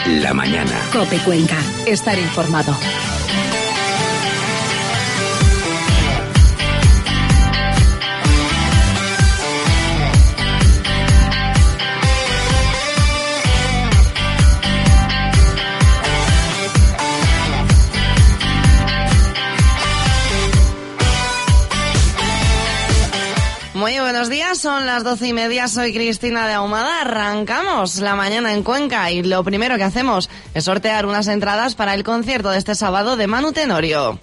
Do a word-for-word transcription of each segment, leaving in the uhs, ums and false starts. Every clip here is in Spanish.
la mañana. COPE Cuenca. Estar informado. Muy buenos días, son las doce y media, soy Cristina de Ahumada, arrancamos la mañana en Cuenca y lo primero que hacemos es sortear unas entradas para el concierto de este sábado de Manu Tenorio.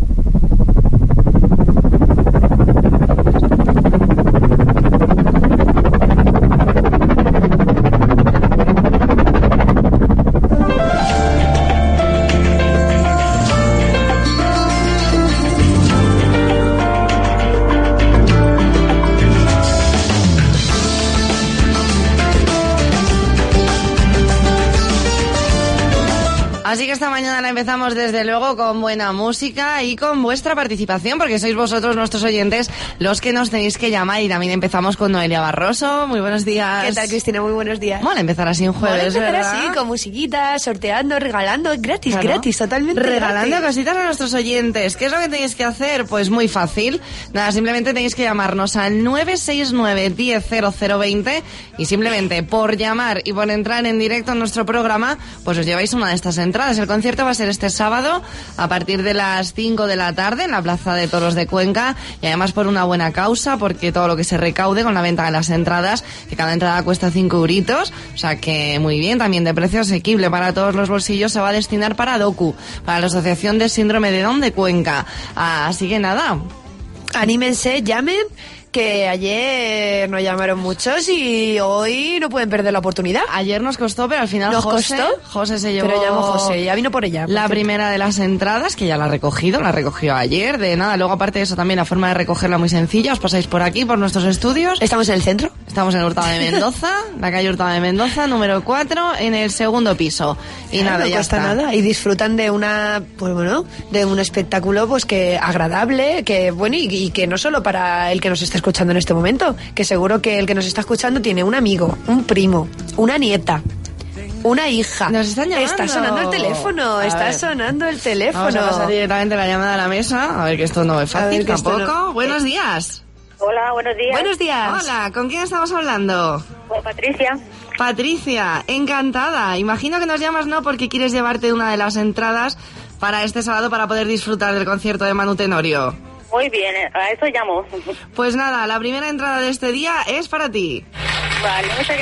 Así que esta mañana la empezamos desde luego con buena música y con vuestra participación, porque sois vosotros, nuestros oyentes, los que nos tenéis que llamar. Y también empezamos con Noelia Barroso. Muy buenos días. ¿Qué tal, Cristina? Muy buenos días. Mola empezar así en jueves, Mola empezar ¿verdad? así, con musiquita, sorteando, regalando, gratis, Claro. gratis, totalmente Regalando gratis. cositas a nuestros oyentes. ¿Qué es lo que tenéis que hacer? Pues muy fácil. Nada, simplemente tenéis que llamarnos al nueve seis nueve, diez, cero cero veinte y simplemente por llamar y por entrar en directo en nuestro programa, pues os lleváis una de estas entradas. El concierto va a ser este sábado a partir de las cinco de la tarde en la Plaza de Toros de Cuenca, y además por una buena causa, porque todo lo que se recaude con la venta de las entradas, que cada entrada cuesta cinco euritos, o sea que muy bien, también de precio asequible para todos los bolsillos, se va a destinar para DOCU, para la Asociación de Síndrome de Down de Cuenca. Así que nada, Anímense, llamen, que ayer nos llamaron muchos y hoy no pueden perder la oportunidad. ayer nos costó, pero al final ¿Nos José, costó? José se llevó Pero llamó José, ya vino por ella. por la cierto. primera de las entradas, que ya la ha recogido, la recogió ayer, de nada. Luego, aparte de eso, también la forma de recogerla muy sencilla. Os pasáis por aquí, por nuestros estudios. ¿Estamos en el centro? Estamos en Hurtado de Mendoza, la calle Hurtado de Mendoza, número cuatro, en el segundo piso. Y Claro, nada, no ya cuesta está. nada y disfrutan de una, pues bueno, de un espectáculo pues que agradable, que bueno y, y que no solo para el que nos está escuchando en este momento, que seguro que el que nos está escuchando tiene un amigo, un primo, una nieta, una hija. Nos están llamando. Está sonando el teléfono, A está ver. sonando el teléfono. Vamos a pasar directamente la llamada a la mesa, a ver que esto no es A ver fácil que esto tampoco. no- Buenos días. Hola, buenos días. Buenos días. Hola, ¿con quién estamos hablando? Pues Patricia. Patricia, encantada. Imagino que nos llamas no porque quieres llevarte una de las entradas para este sábado para poder disfrutar del concierto de Manu Tenorio. Muy bien, a eso llamo. Pues nada, la primera entrada de este día es para ti. Vale, muchas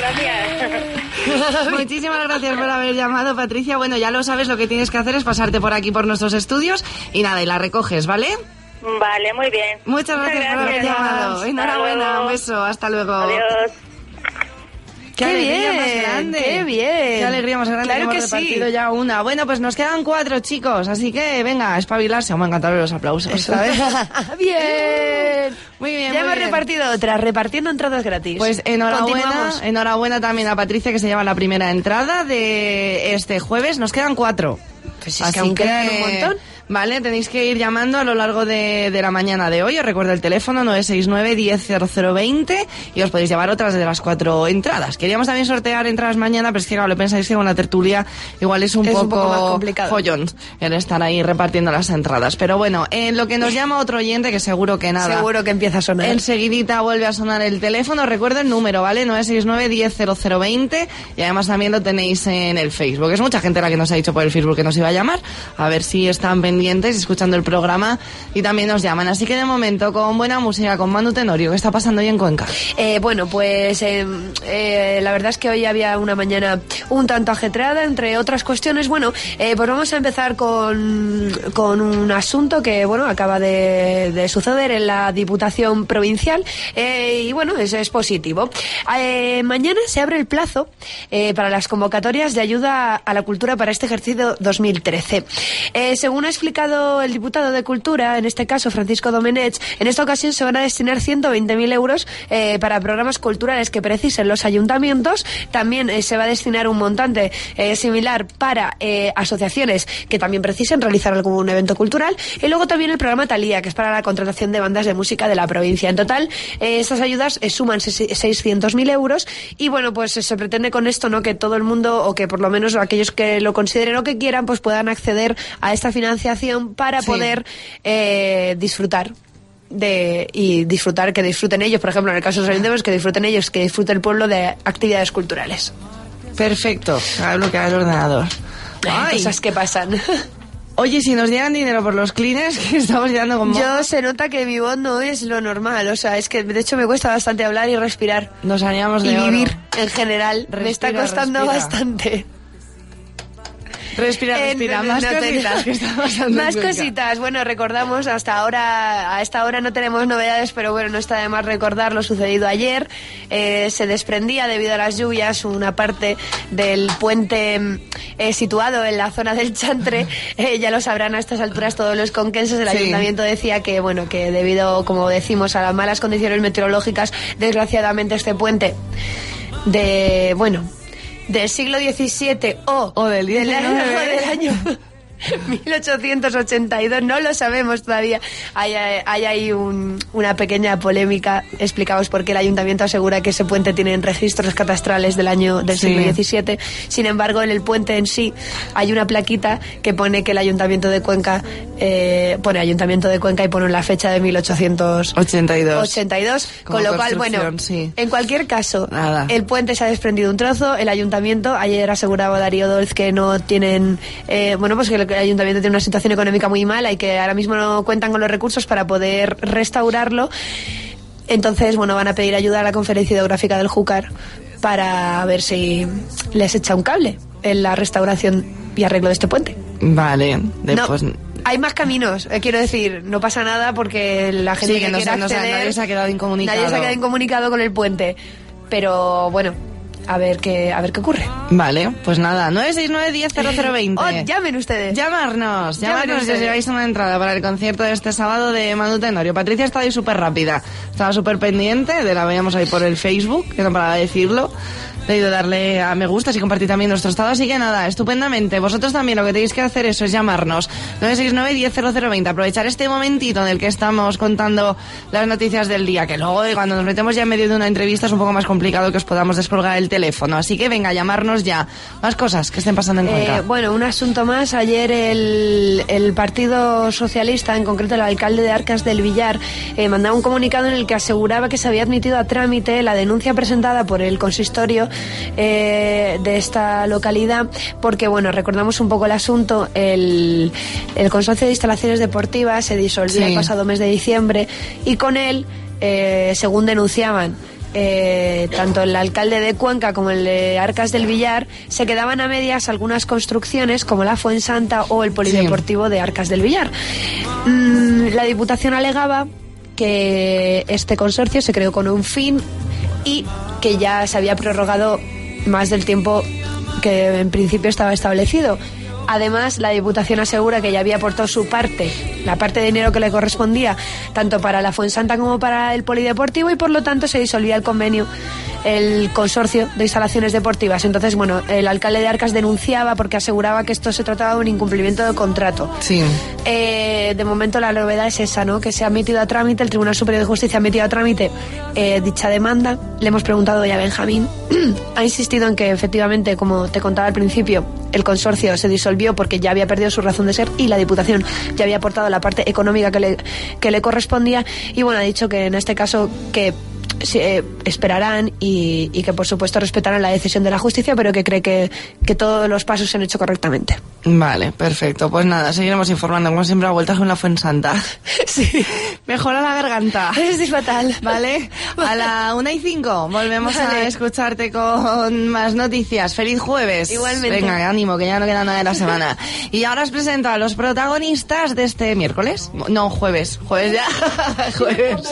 gracias. Muchísimas gracias por haber llamado, Patricia. Bueno, ya lo sabes, lo que tienes que hacer es pasarte por aquí por nuestros estudios y nada, y la recoges, ¿vale? Vale, muy bien. Muchas gracias, por haber gracias. llamado. Hasta Enhorabuena, luego. un beso, hasta luego. Adiós. ¡Qué, ¡Qué alegría bien! más grande! ¡Qué bien! ¡Qué alegría más grande! Claro que que hemos sí. repartido ya una. Bueno, pues nos quedan cuatro, chicos, así que venga, a espabilarse. Me encantaron los aplausos. Esta vez. Bien. Muy bien, Ya muy hemos bien. repartido otras, repartiendo entradas gratis. Pues enhorabuena, Continuamos. enhorabuena también a Patricia, que se lleva la primera entrada de este jueves. Nos quedan cuatro. Pues es que aún quedan un montón. Vale, tenéis que ir llamando a lo largo de, de la mañana de hoy. Os recuerdo el teléfono nueve seis nueve, diez, cero cero veinte y os podéis llevar otras de las cuatro entradas. Queríamos también sortear entradas mañana, pero es que claro, le pensáis que con la tertulia igual es un, Es poco, un poco más complicado. follón el estar ahí repartiendo las entradas. Pero bueno, en lo que nos llama otro oyente, que seguro que nada. Seguro que empieza a sonar. Enseguidita vuelve a sonar el teléfono. Recuerdo el número, ¿vale? nueve seis nueve, diez, cero cero veinte y además también lo tenéis en el Facebook. Es mucha gente la que nos ha dicho por el Facebook que nos iba a llamar. A ver si están pendientes y escuchando el programa y también nos llaman. Así que de momento, con buena música, con Manu Tenorio, ¿qué está pasando hoy en Cuenca? Eh, bueno, pues eh, eh, la verdad es que hoy había una mañana un tanto ajetreada, entre otras cuestiones. Bueno, eh, pues vamos a empezar con, con un asunto que, bueno, acaba de, de suceder en la Diputación Provincial eh, y, bueno, es, es positivo. Eh, mañana se abre el plazo eh, para las convocatorias de ayuda a la cultura para este ejercicio dos mil trece. Eh, según ha explicado explicado el diputado de Cultura, en este caso Francisco Domenech, en esta ocasión se van a destinar ciento veinte mil euros eh, para programas culturales que precisen los ayuntamientos. También eh, se va a destinar un montante eh, similar para eh, asociaciones que también precisen realizar algún evento cultural. Y luego también el programa Talía, que es para la contratación de bandas de música de la provincia. En total, eh, estas ayudas eh, suman seiscientos mil euros y bueno, pues se pretende con esto, ¿no?, que todo el mundo, o que por lo menos aquellos que lo consideren o que quieran, pues puedan acceder a esta financiación para sí. poder eh, disfrutar de y disfrutar, que disfruten ellos, por ejemplo, en el caso de los ayuntamientos, que disfruten ellos, que disfrute el pueblo de actividades culturales. Perfecto, a bloquear el ordenador. Ay, cosas que pasan. Oye, si nos dieran dinero por los cleaners, que estamos llegando con... Yo se nota que mi voz no es lo normal, o sea, es que de hecho me cuesta bastante hablar y respirar. Nos haríamos de y oro. vivir en general. Respira, me está costando respira. bastante. Respira, respira. Eh, más no cositas te... que está pasando. Más cositas. Bueno, recordamos, hasta ahora, a esta hora no tenemos novedades, pero bueno, no está de más recordar lo sucedido ayer. Eh, se desprendía debido a las lluvias una parte del puente eh, situado en la zona del Chantre. Eh, ya lo sabrán a estas alturas todos los conquenses. El sí. ayuntamiento decía que, bueno, que debido, como decimos, a las malas condiciones meteorológicas, desgraciadamente este puente de, bueno... del siglo diecisiete o, o del, del año, del año mil ochocientos ochenta y dos, no lo sabemos todavía. Hay, hay ahí un, una pequeña polémica. Explicamos por qué el ayuntamiento asegura que ese puente tiene registros catastrales del año del sí. siglo diecisiete. Sin embargo, en el puente en sí hay una plaquita que pone que el ayuntamiento de Cuenca eh, pone ayuntamiento de Cuenca y pone la fecha de mil ochocientos ochenta y dos, con lo cual, bueno, sí. en cualquier caso, Nada. el puente se ha desprendido un trozo. El ayuntamiento, ayer aseguraba Darío Dolz que no tienen, eh, bueno, pues que el ayuntamiento tiene una situación económica muy mala y que ahora mismo no cuentan con los recursos para poder restaurarlo. Entonces, bueno, van a pedir ayuda a la Conferencia Hidrográfica del Júcar para ver si les echa un cable en la restauración y arreglo de este puente. Vale, después... No. Hay más caminos, eh, quiero decir, no pasa nada porque la gente sí, que, que no quiera sé, acceder, no sé, nadie se ha quedado incomunicado. Nadie se ha quedado incomunicado con el puente, pero bueno, a ver qué a ver qué ocurre. Vale, pues nada, nueve seis nueve, diez, cero cero veinte. Oh, llamen ustedes. Llamarnos, llamarnos si os lleváis una entrada para el concierto de este sábado de Manu Tenorio. Patricia está ahí súper rápida, estaba súper pendiente, de la veíamos ahí por el Facebook, que no paraba de decirlo. Le he ido a darle a me gustas y compartir también nuestro estado, así que nada, estupendamente. Vosotros también lo que tenéis que hacer eso es llamarnos nueve seis nueve, diez, cero cero veinte, aprovechar este momentito en el que estamos contando las noticias del día, que luego cuando nos metemos ya en medio de una entrevista es un poco más complicado que os podamos descolgar el teléfono, así que venga, llamarnos ya. Más cosas que estén pasando en Cuenca. Eh, bueno, un asunto más. Ayer el, el Partido Socialista, en concreto el alcalde de Arcas del Villar, eh, mandaba un comunicado en el que aseguraba que se había admitido a trámite la denuncia presentada por el consistorio Eh, de esta localidad, porque bueno, recordamos un poco el asunto. El, el consorcio de instalaciones deportivas se disolvió sí. el pasado mes de diciembre y con él, eh, según denunciaban eh, tanto el alcalde de Cuenca como el de Arcas del Villar, se quedaban a medias algunas construcciones como la Fuensanta o el polideportivo sí. de Arcas del Villar. Mm, la Diputación alegaba que este consorcio se creó con un fin y que ya se había prorrogado más del tiempo que en principio estaba establecido. Además, la Diputación asegura que ya había aportado su parte, la parte de dinero que le correspondía, tanto para la Fuensanta como para el polideportivo, y por lo tanto se disolvía el convenio, el consorcio de instalaciones deportivas. Entonces, bueno, el alcalde de Arcas denunciaba porque aseguraba que esto se trataba de un incumplimiento de contrato. Sí. Eh, de momento la novedad es esa, ¿no? Que se ha metido a trámite, el Tribunal Superior de Justicia ha metido a trámite eh, dicha demanda. Le hemos preguntado hoy a Benjamín. Ha insistido en que efectivamente, como te contaba al principio, el consorcio se disolvió porque ya había perdido su razón de ser y la Diputación ya había aportado la parte económica que le, que le correspondía. Y bueno, ha dicho que en este caso que eh, esperarán y, y que por supuesto respetarán la decisión de la justicia, pero que cree que, que todos los pasos se han hecho correctamente. Vale, perfecto. Pues nada, seguiremos informando, como siempre, a vueltas con la Fuensanta. Sí. Mejora la garganta. Es fatal. Vale, a la una y cinco volvemos vale. a escucharte con más noticias. Feliz jueves. Igualmente. Venga, ánimo, que ya no queda nada de la semana. Y ahora os presento a los protagonistas de este miércoles. No, jueves. Jueves ya. Jueves.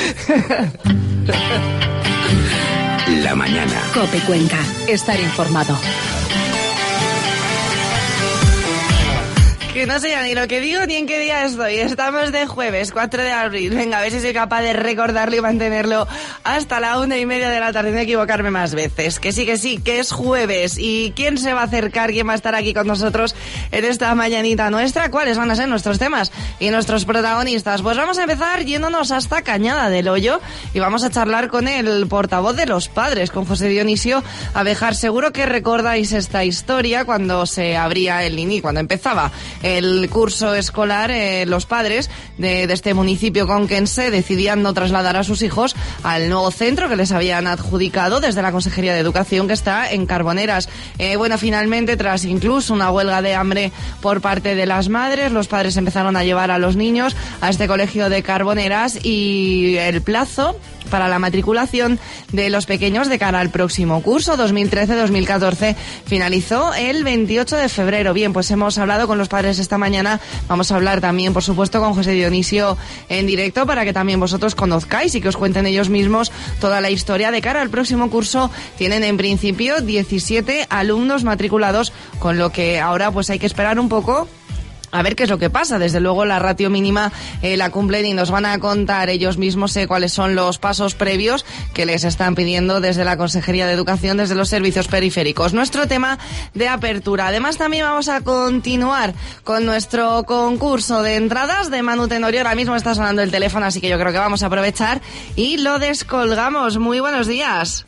La mañana. COPE Cuenca. Estar informado. Que no sé ya ni lo que digo ni en qué día estoy. Estamos de jueves, cuatro de abril. Venga, a ver si soy capaz de recordarlo y mantenerlo hasta la una y media de la tarde, no equivocarme más veces. Que sí, que sí, que es jueves. ¿Y quién se va a acercar? ¿Quién va a estar aquí con nosotros en esta mañanita nuestra? ¿Cuáles van a ser nuestros temas y nuestros protagonistas? Pues vamos a empezar yéndonos hasta Cañada del Hoyo y vamos a charlar con el portavoz de los padres, con José Dionisio Abejar. Seguro que recordáis esta historia cuando se abría el INI, cuando empezaba el curso escolar, eh, los padres de, de este municipio conquense decidían no trasladar a sus hijos al nuevo centro que les habían adjudicado desde la Consejería de Educación, que está en Carboneras. Eh, bueno, finalmente, tras incluso una huelga de hambre por parte de las madres, los padres empezaron a llevar a los niños a este colegio de Carboneras y el plazo para la matriculación de los pequeños de cara al próximo curso dos mil trece dos mil catorce finalizó el veintiocho de febrero. Bien, pues hemos hablado con los padres esta mañana. Vamos a hablar también, por supuesto, con José Dionisio en directo para que también vosotros conozcáis y que os cuenten ellos mismos toda la historia. De cara al próximo curso tienen en principio diecisiete alumnos matriculados, con lo que ahora pues hay que esperar un poco a ver qué es lo que pasa. Desde luego la ratio mínima eh, la cumplen y nos van a contar ellos mismos eh, cuáles son los pasos previos que les están pidiendo desde la Consejería de Educación, desde los servicios periféricos. Nuestro tema de apertura. Además también vamos a continuar con nuestro concurso de entradas de Manu Tenorio. Ahora mismo está sonando el teléfono, así que yo creo que vamos a aprovechar y lo descolgamos. Muy buenos días.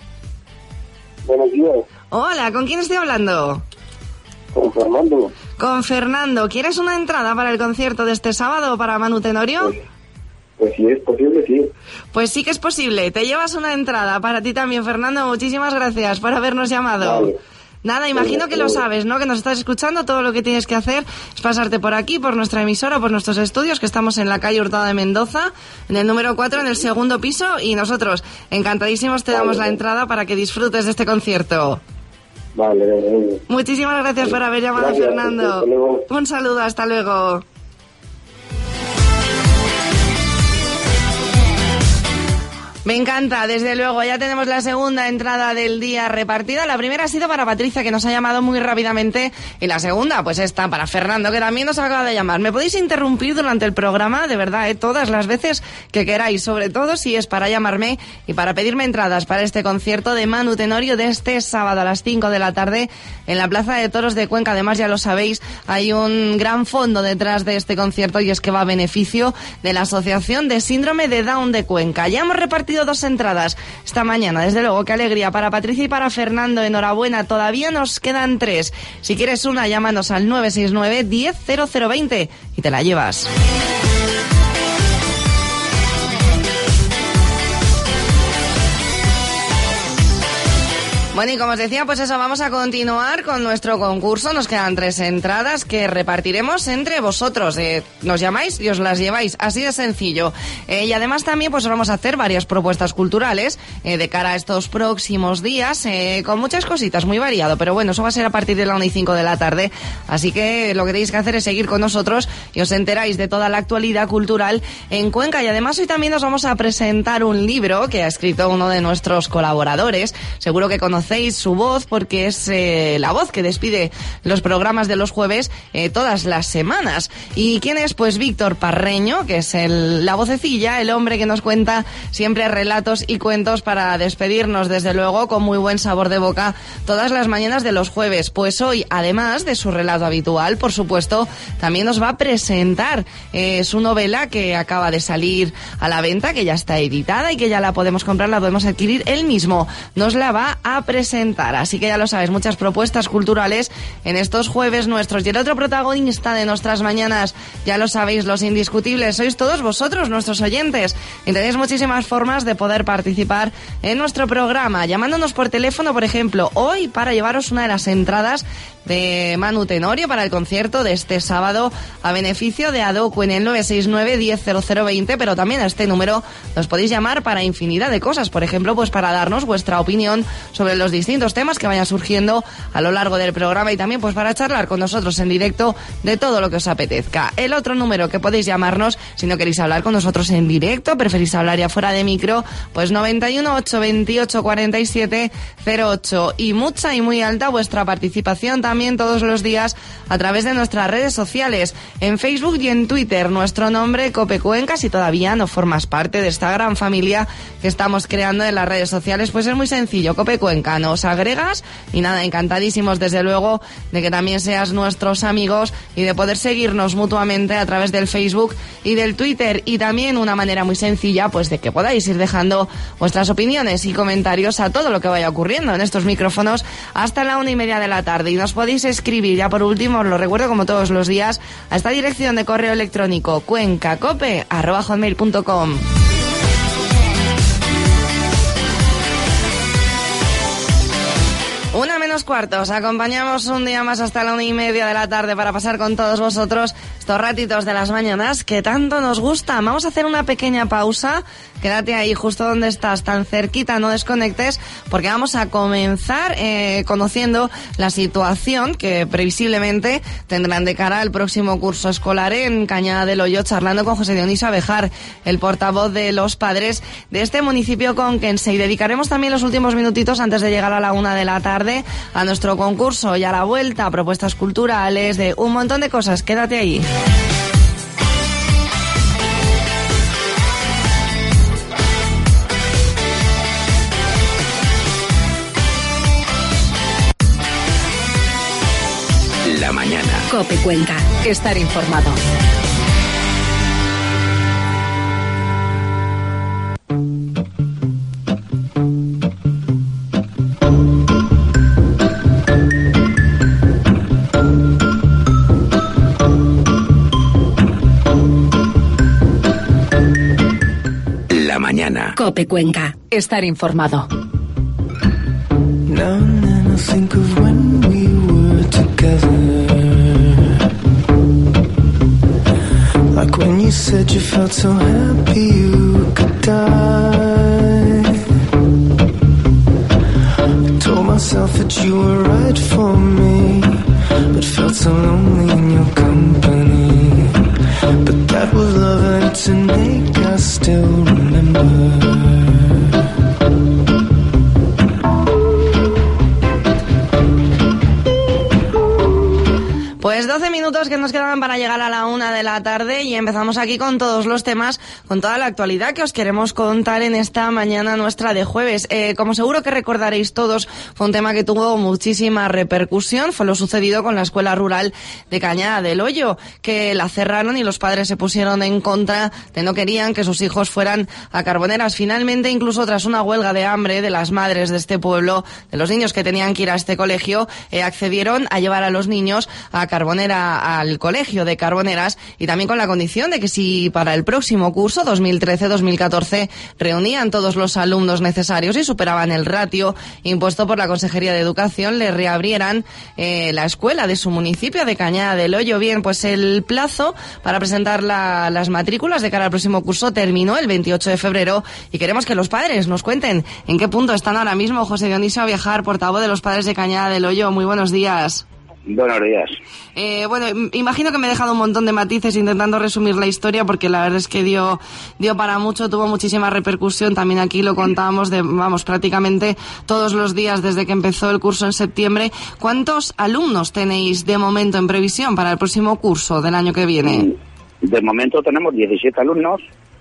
Buenos días. Hola, ¿con quién estoy hablando? Con Fernando. Con Fernando. ¿Quieres una entrada para el concierto de este sábado para Manu Tenorio? Pues, pues si es posible, sí. Pues sí que es posible. Te llevas una entrada para ti también, Fernando. Muchísimas gracias por habernos llamado. Vale. Nada, imagino que lo sabes, ¿no? Que nos estás escuchando. Todo lo que tienes que hacer es pasarte por aquí, por nuestra emisora, por nuestros estudios, que estamos en la calle Hurtado de Mendoza, en el número cuatro, en el segundo piso, y nosotros, encantadísimos, te damos Vale. la entrada para que disfrutes de este concierto. Vale, vale, vale. Muchísimas gracias por haber llamado, Gracias, Fernando. hasta luego. Un saludo, hasta luego. Me encanta, desde luego. Ya tenemos la segunda entrada del día repartida. La primera ha sido para Patricia, que nos ha llamado muy rápidamente. Y la segunda, pues está para Fernando, que también nos acaba de llamar. Me podéis interrumpir durante el programa, de verdad, ¿eh? Todas las veces que queráis. Sobre todo si es para llamarme y para pedirme entradas para este concierto de Manu Tenorio de este sábado a las cinco de la tarde en la Plaza de Toros de Cuenca. Además, ya lo sabéis, hay un gran fondo detrás de este concierto y es que va a beneficio de la Asociación de Síndrome de Down de Cuenca. Ya hemos repartido dos entradas esta mañana, desde luego, qué alegría para Patricia y para Fernando. Enhorabuena, todavía nos quedan tres. Si quieres una, llámanos al nueve seis nueve, diez, cero cero veinte y te la llevas. Bueno, y como os decía, pues eso, vamos a continuar con nuestro concurso. Nos quedan tres entradas que repartiremos entre vosotros. Eh, nos llamáis y os las lleváis, así de sencillo. Eh, y además también pues vamos a hacer varias propuestas culturales eh, de cara a estos próximos días, eh, con muchas cositas, muy variado. Pero bueno, eso va a ser a partir de la una y cinco de la tarde. Así que lo que tenéis que hacer es seguir con nosotros y os enteráis de toda la actualidad cultural en Cuenca. Y además hoy también os vamos a presentar un libro que ha escrito uno de nuestros colaboradores. Seguro que conocéis su voz porque es eh, la voz que despide los programas de los jueves eh, todas las semanas. ¿Y quién es? Pues Víctor Parreño, que es el, la vocecilla, el hombre que nos cuenta siempre relatos y cuentos para despedirnos, desde luego, con muy buen sabor de boca todas las mañanas de los jueves. Pues hoy, además de su relato habitual, por supuesto, también nos va a presentar eh, su novela que acaba de salir a la venta, que ya está editada y que ya la podemos comprar, la podemos adquirir. Él mismo nos la va a presentar. Así que ya lo sabes, muchas propuestas culturales en estos jueves nuestros. Y el otro protagonista de nuestras mañanas, ya lo sabéis, los indiscutibles, sois todos vosotros, nuestros oyentes. Y tenéis muchísimas formas de poder participar en nuestro programa, llamándonos por teléfono, por ejemplo, hoy para llevaros una de las entradas de Manu Tenorio para el concierto de este sábado a beneficio de Adocu en el nueve seis nueve, diez, cero cero veinte, pero también a este número nos podéis llamar para infinidad de cosas, por ejemplo, pues para darnos vuestra opinión sobre los distintos temas que vayan surgiendo a lo largo del programa y también pues para charlar con nosotros en directo de todo lo que os apetezca. El otro número que podéis llamarnos si no queréis hablar con nosotros en directo, preferís hablar ya fuera de micro, pues noventa y uno, ocho veintiocho, cuarenta y siete cero ocho, y mucha y muy alta vuestra participación también también todos los días a través de nuestras redes sociales, en Facebook y en Twitter. Nuestro nombre, Cope Cuenca. Si todavía no formas parte de esta gran familia que estamos creando en las redes sociales, pues es muy sencillo, Cope Cuenca, nos agregas y nada, encantadísimos desde luego de que también seas nuestros amigos y de poder seguirnos mutuamente a través del Facebook y del Twitter. Y también una manera muy sencilla pues de que podáis ir dejando vuestras opiniones y comentarios a todo lo que vaya ocurriendo en estos micrófonos hasta la una y media de la tarde. Y nos podéis escribir, ya por último, os lo recuerdo como todos los días, a esta dirección de correo electrónico cuencacope arroba hotmail punto com. Una menos cuartos, acompañamos un día más hasta la una y media de la tarde para pasar con todos vosotros estos ratitos de las mañanas que tanto nos gustan. Vamos a hacer una pequeña pausa, quédate ahí justo donde estás, tan cerquita, no desconectes, porque vamos a comenzar eh, conociendo la situación que previsiblemente tendrán de cara al próximo curso escolar en Cañada del Hoyo, charlando con José Dionisio Abejar, el portavoz de los padres de este municipio conquense. Y dedicaremos también los últimos minutitos antes de llegar a la una de la tarde a nuestro concurso y a la vuelta, a propuestas culturales, de un montón de cosas. Quédate ahí. La mañana. Cope Cuenca. Estar informado. La mañana. Cope Cuenca. Estar informado. Now and then I think of when we were together, like when you said you felt so happy you could die. I told myself that you were right for me, but felt so lonely in your company. But that was love and to make us still remember. Pues doce minutos que nos quedan para llegar a la una de la tarde y empezamos aquí con todos los temas, con toda la actualidad que os queremos contar en esta mañana nuestra de jueves. Eh, como seguro que recordaréis todos, fue un tema que tuvo muchísima repercusión, fue lo sucedido con la escuela rural de Cañada del Hoyo, que la cerraron y los padres se pusieron en contra, de no querían que sus hijos fueran a Carboneras. Finalmente, incluso tras una huelga de hambre de las madres de este pueblo, de los niños que tenían que ir a este colegio, eh, accedieron a llevar a los niños a Carbonera, al colegio de Carboneras, y también con la condición de que si para el próximo curso dos mil trece dos mil catorce reunían todos los alumnos necesarios y superaban el ratio impuesto por la Consejería de Educación, le reabrieran eh, la escuela de su municipio de Cañada del Hoyo. Bien, pues el plazo para presentar la, las matrículas de cara al próximo curso terminó el veintiocho de febrero y queremos que los padres nos cuenten en qué punto están ahora mismo. José Dionisio Abejar, portavoz de los padres de Cañada del Hoyo, muy buenos días. Buenos días. Eh, bueno, imagino que me he dejado un montón de matices intentando resumir la historia, porque la verdad es que dio dio para mucho, tuvo muchísima repercusión. También aquí lo contábamos de, vamos, prácticamente todos los días desde que empezó el curso en septiembre. ¿Cuántos alumnos tenéis de momento en previsión para el próximo curso del año que viene? De momento tenemos diecisiete alumnos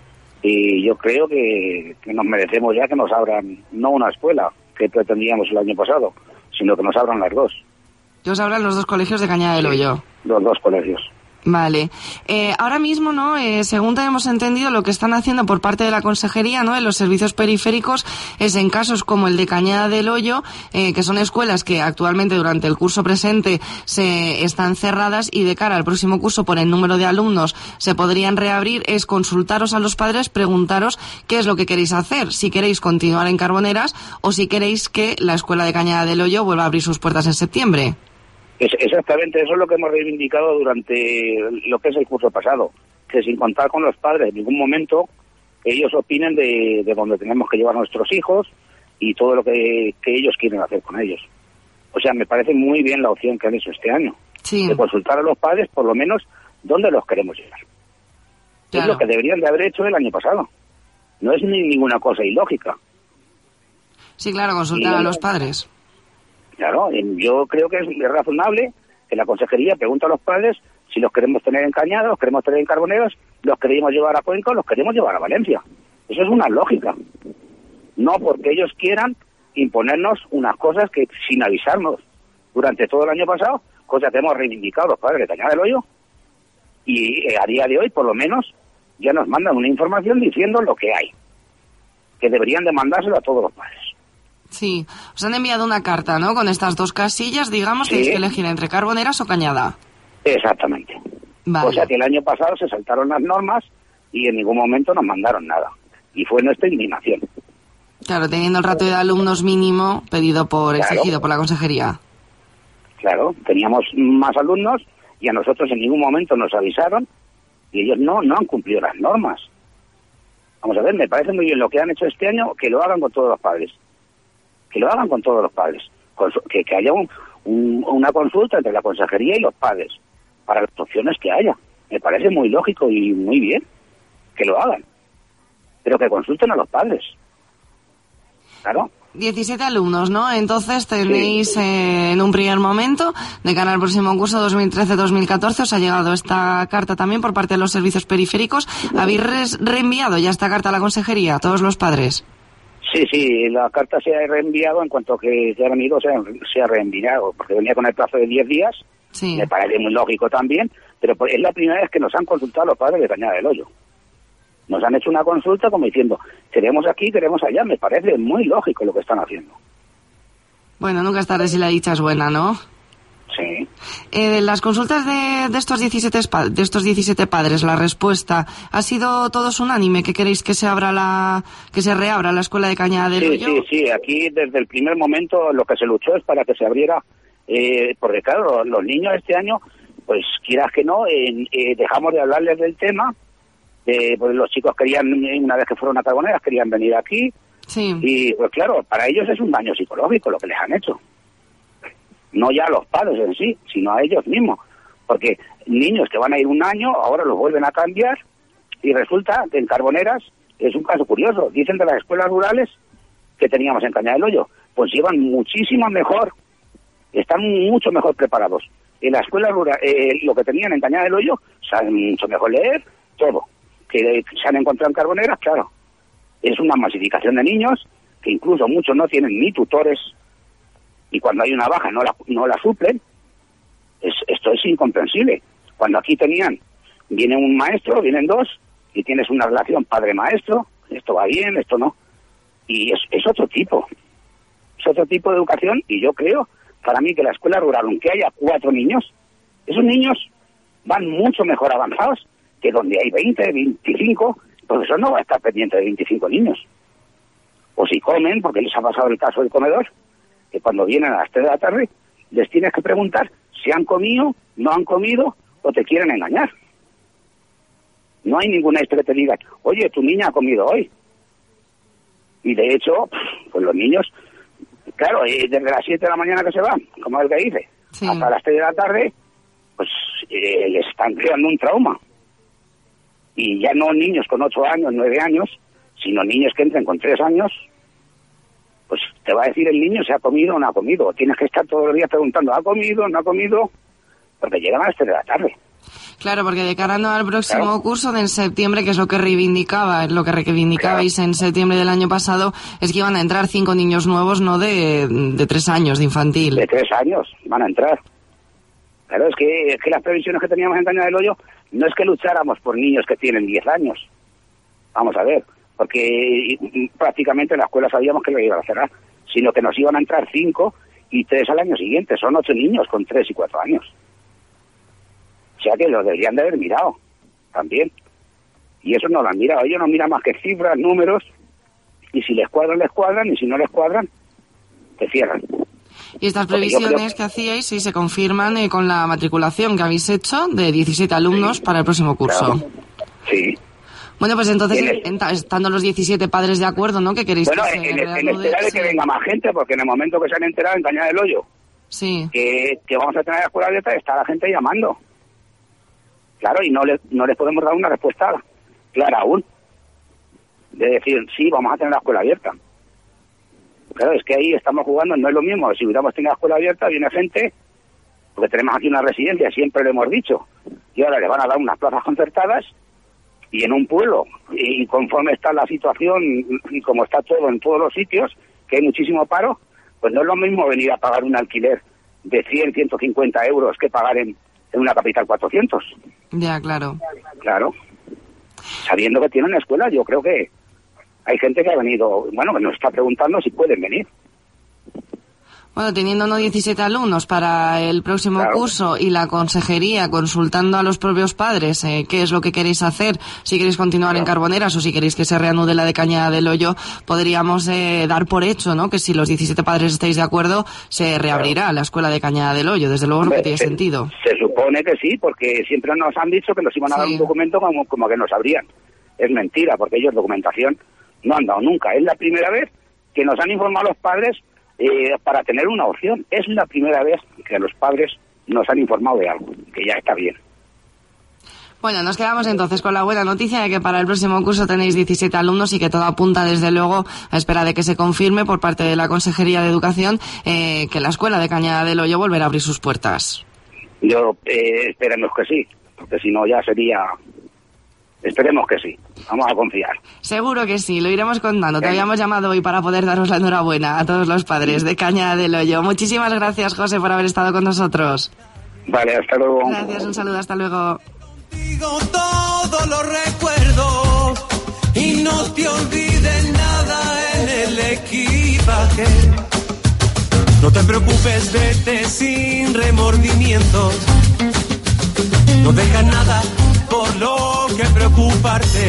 y yo creo que, que nos merecemos ya que nos abran, no una escuela que pretendíamos el año pasado, sino que nos abran las dos. Que os hablan los dos colegios de Cañada del Hoyo. Sí, los dos colegios. Vale. Eh, ahora mismo, ¿no? Eh, según tenemos entendido, lo que están haciendo por parte de la Consejería, ¿no?, en los servicios periféricos, es en casos como el de Cañada del Hoyo, eh, que son escuelas que actualmente durante el curso presente se están cerradas y de cara al próximo curso, por el número de alumnos, se podrían reabrir, es consultaros a los padres, preguntaros qué es lo que queréis hacer, si queréis continuar en Carboneras o si queréis que la escuela de Cañada del Hoyo vuelva a abrir sus puertas en septiembre. Es, exactamente, eso es lo que hemos reivindicado durante lo que es el curso pasado, que sin contar con los padres en ningún momento ellos opinen de, de dónde tenemos que llevar a nuestros hijos y todo lo que, que ellos quieren hacer con ellos. O sea, me parece muy bien la opción que han hecho este año, sí, de consultar a los padres por lo menos dónde los queremos llevar. Claro. Es lo que deberían de haber hecho el año pasado. No es ni ninguna cosa ilógica. Sí, claro, consultar y, a los padres. Claro, yo creo que es razonable que la consejería pregunte a los padres si los queremos tener en Cañada, los queremos tener en Carboneras, los queremos llevar a Cuenca o los queremos llevar a Valencia. Eso es una lógica. No porque ellos quieran imponernos unas cosas que sin avisarnos durante todo el año pasado, cosa que hemos reivindicado los padres de Cañada del Hoyo, y eh, a día de hoy, por lo menos, ya nos mandan una información diciendo lo que hay, que deberían de mandárselo a todos los padres. Sí, os han enviado una carta, ¿no? Con estas dos casillas, digamos, Sí. tenéis que elegir entre Carboneras o Cañada. Exactamente. Vale. O sea que el año pasado se saltaron las normas y en ningún momento nos mandaron nada. Y fue nuestra indignación. Claro, teniendo el ratio de alumnos mínimo pedido por, Claro. exigido por la consejería. Claro, teníamos más alumnos y a nosotros en ningún momento nos avisaron y ellos no, no han cumplido las normas. Vamos a ver, me parece muy bien lo que han hecho este año, que lo hagan con todos los padres. Que lo hagan con todos los padres. Consu- que, que haya un, un- una consulta entre la consejería y los padres para las opciones que haya. Me parece muy lógico y muy bien que lo hagan. Pero que consulten a los padres. Claro. diecisiete alumnos, ¿no? Entonces tenéis eh, en un primer momento, de cara al próximo curso dos mil trece dos mil catorce, os ha llegado esta carta también por parte de los servicios periféricos. ¿Habéis res- reenviado ya esta carta a la consejería, a todos los padres? Sí, sí, la carta se ha reenviado en cuanto que se ha venido, se ha, se ha reenviado, porque venía con el plazo de diez días, Sí. me parece muy lógico también, pero pues es la primera vez que nos han consultado los padres de Cañada del Hoyo. Nos han hecho una consulta como diciendo, queremos aquí, queremos allá, me parece muy lógico lo que están haciendo. Bueno, nunca es tarde si la dicha es buena, ¿no? Sí. Eh, las consultas de, de estos diecisiete pa- de estos diecisiete padres, la respuesta ha sido todos unánime, que queréis que se abra la que se reabra la escuela de Cañada del Sí, Hoyo. sí, sí, aquí desde el primer momento lo que se luchó es para que se abriera, eh, porque claro, los niños este año, pues quieras que no, eh, eh, dejamos de hablarles del tema, eh, pues los chicos querían, una vez que fueron a Carboneras, querían venir aquí, Sí. y pues claro, para ellos es un daño psicológico lo que les han hecho. No ya a los padres en sí, sino a ellos mismos, porque niños que van a ir un año, ahora los vuelven a cambiar, y resulta que en Carboneras es un caso curioso, dicen de las escuelas rurales que teníamos en Cañada del Hoyo, pues llevan muchísimo mejor, están mucho mejor preparados. En la escuela rural, eh, lo que tenían en Cañada del Hoyo, saben mucho mejor leer, todo. Que se han encontrado en Carboneras, claro, es una masificación de niños, que incluso muchos no tienen ni tutores, y cuando hay una baja no la, no la suplen. Es, esto es incomprensible. Cuando aquí tenían, viene un maestro, vienen dos, y tienes una relación padre-maestro, esto va bien, esto no. Y es, es otro tipo, es otro tipo de educación, y yo creo, para mí, que la escuela rural, aunque haya cuatro niños, esos niños van mucho mejor avanzados que donde hay veinte, veinticinco, el profesor no va a estar pendiente de veinticinco niños. O si comen, porque les ha pasado el caso del comedor, que cuando vienen a las tres de la tarde, les tienes que preguntar si han comido, no han comido, o te quieren engañar. No hay ninguna historia que te diga, oye, tu niña ha comido hoy. Y de hecho, pues los niños, claro, eh, desde las siete de la mañana que se van, como el que dice, Sí. hasta las tres de la tarde, pues eh, les están creando un trauma. Y ya no niños con ocho años, nueve años, sino niños que entren con tres años, pues te va a decir el niño si ha comido o no ha comido. Tienes que estar todos los días preguntando, ¿ha comido, no ha comido? Porque llegan a las tres de la tarde. Claro, porque de cara no al próximo Claro. curso de en septiembre, que es lo que reivindicaba, es lo que reivindicabais en septiembre del año pasado, es que iban a entrar cinco niños nuevos, no de, de tres años, de infantil. De tres años van a entrar. Claro, es que, es que las previsiones que teníamos en Cañada del Hoyo no es que lucháramos por niños que tienen diez años. Vamos a ver, porque mm, prácticamente la escuela sabíamos que lo iban a cerrar, sino que nos iban a entrar cinco y tres al año siguiente. Son ocho niños con tres y cuatro años. O sea que lo deberían de haber mirado también. Y eso no lo han mirado. Ellos no miran más que cifras, números, y si les cuadran, les cuadran, y si no les cuadran, te cierran. Y estas Porque yo previsiones creo- que hacíais sí se confirman eh, con la matriculación que habéis hecho de diecisiete alumnos para el próximo curso. Claro. Sí. Bueno, pues entonces, En el- enta- estando los diecisiete padres de acuerdo, ¿no? Que queréis Bueno, que se en, en reanude, esperar de sí. que venga más gente, porque en el momento que se han enterado en Cañada del Hoyo Sí. que, que vamos a tener la escuela abierta, está la gente llamando. Claro, y no, le, no les podemos dar una respuesta clara aún. De decir, sí, vamos a tener la escuela abierta. Claro, es que ahí estamos jugando, no es lo mismo. Si hubiéramos tenido la escuela abierta, viene gente, porque tenemos aquí una residencia, siempre lo hemos dicho, y ahora le van a dar unas plazas concertadas, y en un pueblo, y conforme está la situación, y como está todo en todos los sitios, que hay muchísimo paro, pues no es lo mismo venir a pagar un alquiler de cien, ciento cincuenta euros que pagar en, en una capital cuatrocientos. Ya, claro. Claro. Sabiendo que tienen una escuela, yo creo que hay gente que ha venido, bueno, que nos está preguntando si pueden venir. Bueno, teniendo no diecisiete alumnos para el próximo Claro. curso y la consejería consultando a los propios padres eh, qué es lo que queréis hacer, si queréis continuar Claro. en Carboneras o si queréis que se reanude la de Cañada del Hoyo, podríamos eh, dar por hecho, ¿no?, que si los diecisiete padres estáis de acuerdo, se reabrirá Claro. la escuela de Cañada del Hoyo. Desde luego no que tiene se, sentido. Se supone que sí, porque siempre nos han dicho que nos iban a dar Sí. un documento como, como que nos abrían. Es mentira, porque ellos documentación no han dado nunca. Es la primera vez que nos han informado los padres eh, para tener una opción. Es la primera vez que los padres nos han informado de algo, que ya está bien. Bueno, nos quedamos entonces con la buena noticia de que para el próximo curso tenéis diecisiete alumnos y que todo apunta desde luego a espera de que se confirme por parte de la Consejería de Educación eh, que la escuela de Cañada del Hoyo volverá a abrir sus puertas. Yo eh, esperemos que sí, porque si no ya sería... Esperemos que sí, vamos a confiar. Seguro que sí, lo iremos contando. Te Venga. habíamos llamado hoy para poder daros la enhorabuena a todos los padres de Cañada del Hoyo. Muchísimas gracias, José, por haber estado con nosotros. Vale, hasta luego. Gracias, un saludo, hasta luego. Contigo todo lo recuerdo y no te olvides nada en el equipaje. No te preocupes, vete sin remordimientos. No dejas nada por lo que preocuparte.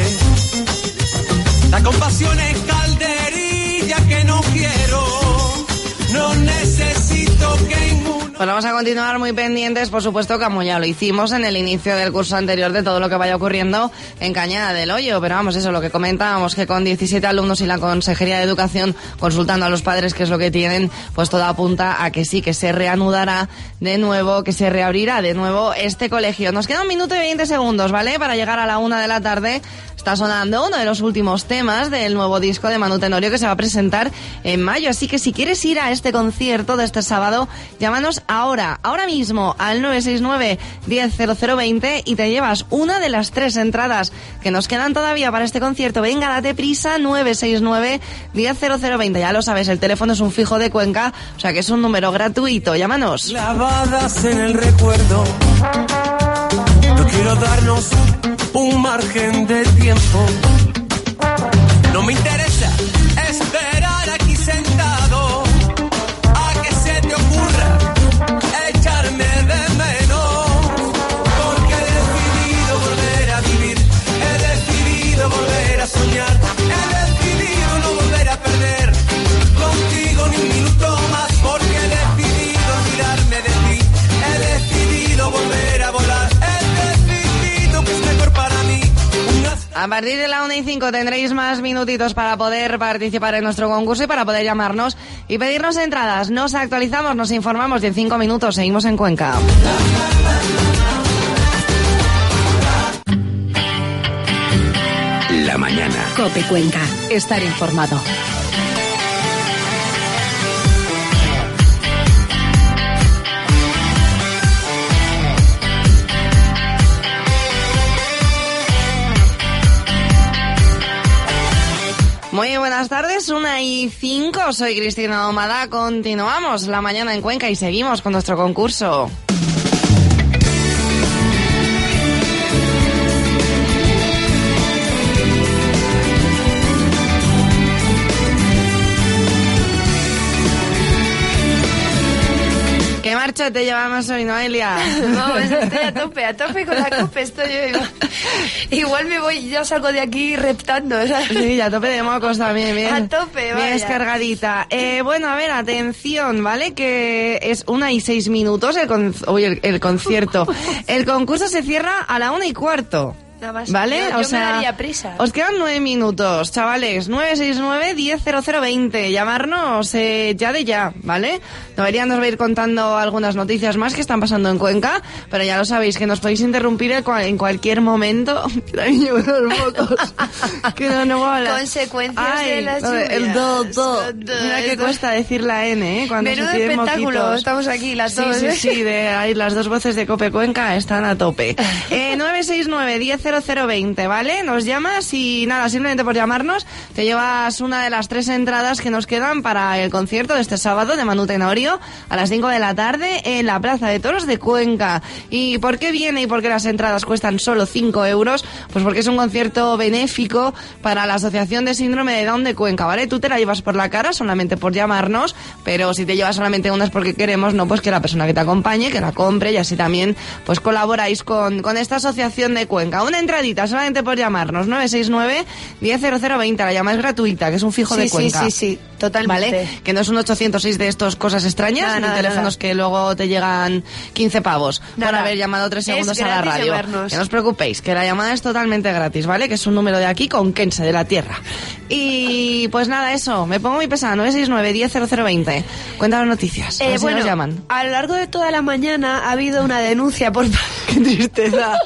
La compasión es calderilla que no quiero. No necesito que ningún... Pues vamos a continuar muy pendientes, por supuesto, como ya lo hicimos en el inicio del curso anterior, de todo lo que vaya ocurriendo en Cañada del Hoyo. Pero vamos, eso, lo que comentábamos, que con diecisiete alumnos y la Consejería de Educación consultando a los padres qué es lo que tienen, pues todo apunta a que sí, que se reanudará de nuevo, que se reabrirá de nuevo este colegio. Nos queda un minuto y veinte segundos, ¿vale?, para llegar a la una de la tarde. Está sonando uno de los últimos temas del nuevo disco de Manu Tenorio que se va a presentar en mayo. Así que si quieres ir a este concierto de este sábado, llámanos ahora, ahora mismo, al nueve seis nueve, diez cero cero veinte y te llevas una de las tres entradas que nos quedan todavía para este concierto. Venga, date prisa, nueve seis nueve, diez cero cero veinte. Ya lo sabes, el teléfono es un fijo de Cuenca, o sea que es un número gratuito. Llámanos. Clavadas en el recuerdo. No quiero darnos un margen de tiempo. No me interesa esperar aquí sentado a que se te ocurra echarme de menos. Porque he decidido volver a vivir, he decidido volver a soñar, he decidido no volver a perder contigo ni un minuto más. Porque he decidido olvidarme de ti, he decidido volver a volar, he decidido que es mejor para mí. A partir de la una y cinco tendréis más minutitos para poder participar en nuestro concurso y para poder llamarnos y pedirnos entradas. Nos actualizamos, nos informamos y en cinco minutos seguimos en Cuenca. La mañana. Cope Cuenca. Estar informado. Muy buenas tardes, una y cinco, soy Cristina Domada, continuamos la mañana en Cuenca y seguimos con nuestro concurso. ¿Qué marcha te llevamos hoy, Noelia? Vamos, estoy a tope, a tope con la cope, estoy yo. Igual me voy, ya salgo de aquí reptando, ¿sabes? Sí, a tope de mocos también, bien. A tope, bien vaya. descargadita. Eh, bueno, a ver, atención, ¿vale? Que es una y seis minutos el, con... Uy, el, el concierto. El concurso se cierra a la una y cuarto. Nada más. ¿Vale? Yo, yo o me sea, daría prisa. os quedan nueve minutos, chavales. nueve seis nueve, diez cero cero veinte. Llamarnos eh, ya de ya, ¿vale? Noelia nos va a ir contando algunas noticias más que están pasando en Cuenca, pero ya lo sabéis, que nos podéis interrumpir en, cual, en cualquier momento. Que no, no mola. Consecuencias Ay, de las no, lluvias. el do, do. Mira que cuesta decir la N, ¿eh? Cuando Menudo se tienen espectáculo, moquitos. estamos aquí las Sí, dos, sí, ¿eh? sí, de ahí las dos voces de Cope Cuenca están a tope. Eh, nueve seis nueve, diez cero cero veinte, ¿vale? Nos llamas y nada, simplemente por llamarnos te llevas una de las tres entradas que nos quedan para el concierto de este sábado de Manu Tenorio a las cinco de la tarde en la Plaza de Toros de Cuenca. ¿Y por qué viene y por qué las entradas cuestan solo cinco euros? Pues porque es un concierto benéfico para la Asociación de Síndrome de Down de Cuenca, ¿vale? Tú te la llevas por la cara solamente por llamarnos, pero si te llevas solamente una es porque queremos, no pues que la persona que te acompañe, que la compre y así también pues colaboráis con, con esta Asociación de Cuenca. Una entradita solamente por llamarnos, nueve seis nueve, diez cero cero veinte, la llamada es gratuita, que es un fijo sí, de Cuenca. Sí, sí, sí, totalmente. ¿Vale? Que no es un ochocientos seis de estos cosas extrañas, Nada, ni nada, teléfonos nada. que luego te llegan quince pavos Nada. por haber llamado tres Es segundos a la gratis radio. llamarnos. Que no os preocupéis, que la llamada es totalmente gratis, ¿vale? Que es un número de aquí con Kense, de la Tierra. Y pues nada, eso, me pongo muy pesada, nueve seis nueve, diez cero cero veinte. Cuéntanos noticias, a Eh, ver si bueno, nos llaman. a lo largo de toda la mañana ha habido una denuncia por... ¡Qué tristeza!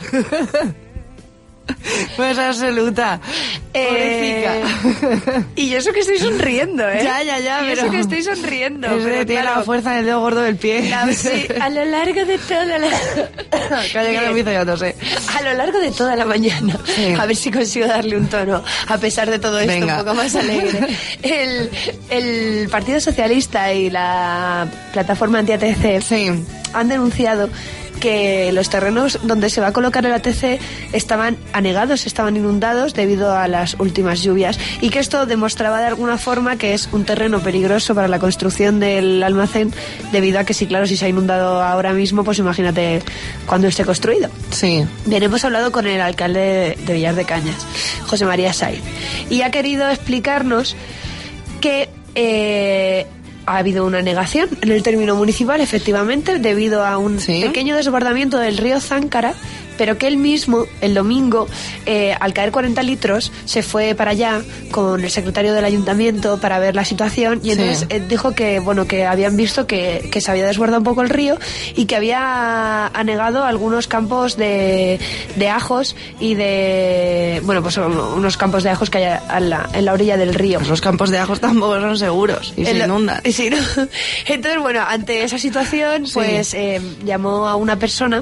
Pues absoluta. Eh, Pobrecita. y eso que estoy sonriendo, ¿eh? Ya, ya, ya, y pero... eso que estoy sonriendo. Es de pero tiene claro, la fuerza del dedo gordo del pie. la- sí, a lo largo de toda la... Calla, que no me hizo yo, no sé. A lo largo de toda la mañana, Sí. a ver si consigo darle un tono, a pesar de todo esto, Venga. un poco más alegre. El, el Partido Socialista y la plataforma anti-A T C Sí. han denunciado que los terrenos donde se va a colocar el A T C estaban anegados, estaban inundados debido a las últimas lluvias, y que esto demostraba de alguna forma que es un terreno peligroso para la construcción del almacén, debido a que, sí, claro, si se ha inundado ahora mismo, pues imagínate cuando esté construido. Sí. Bien, hemos hablado con el alcalde de Villar de Cañas, José María Saiz, y ha querido explicarnos que eh, ha habido una negación en el término municipal, efectivamente, debido a un Sí. pequeño desbordamiento del río Záncara, pero que él mismo, el domingo, eh, al caer cuarenta litros, se fue para allá con el secretario del ayuntamiento para ver la situación, y Sí. entonces eh, dijo que, bueno, que habían visto que, que se había desbordado un poco el río y que había anegado algunos campos de, de ajos y de, bueno, pues son unos campos de ajos que hay a la- en la orilla del río. Pues los campos de ajos tampoco son seguros y se En la- inundan. y sí, ¿no? Entonces, bueno, ante esa situación, Sí. pues eh, llamó a una persona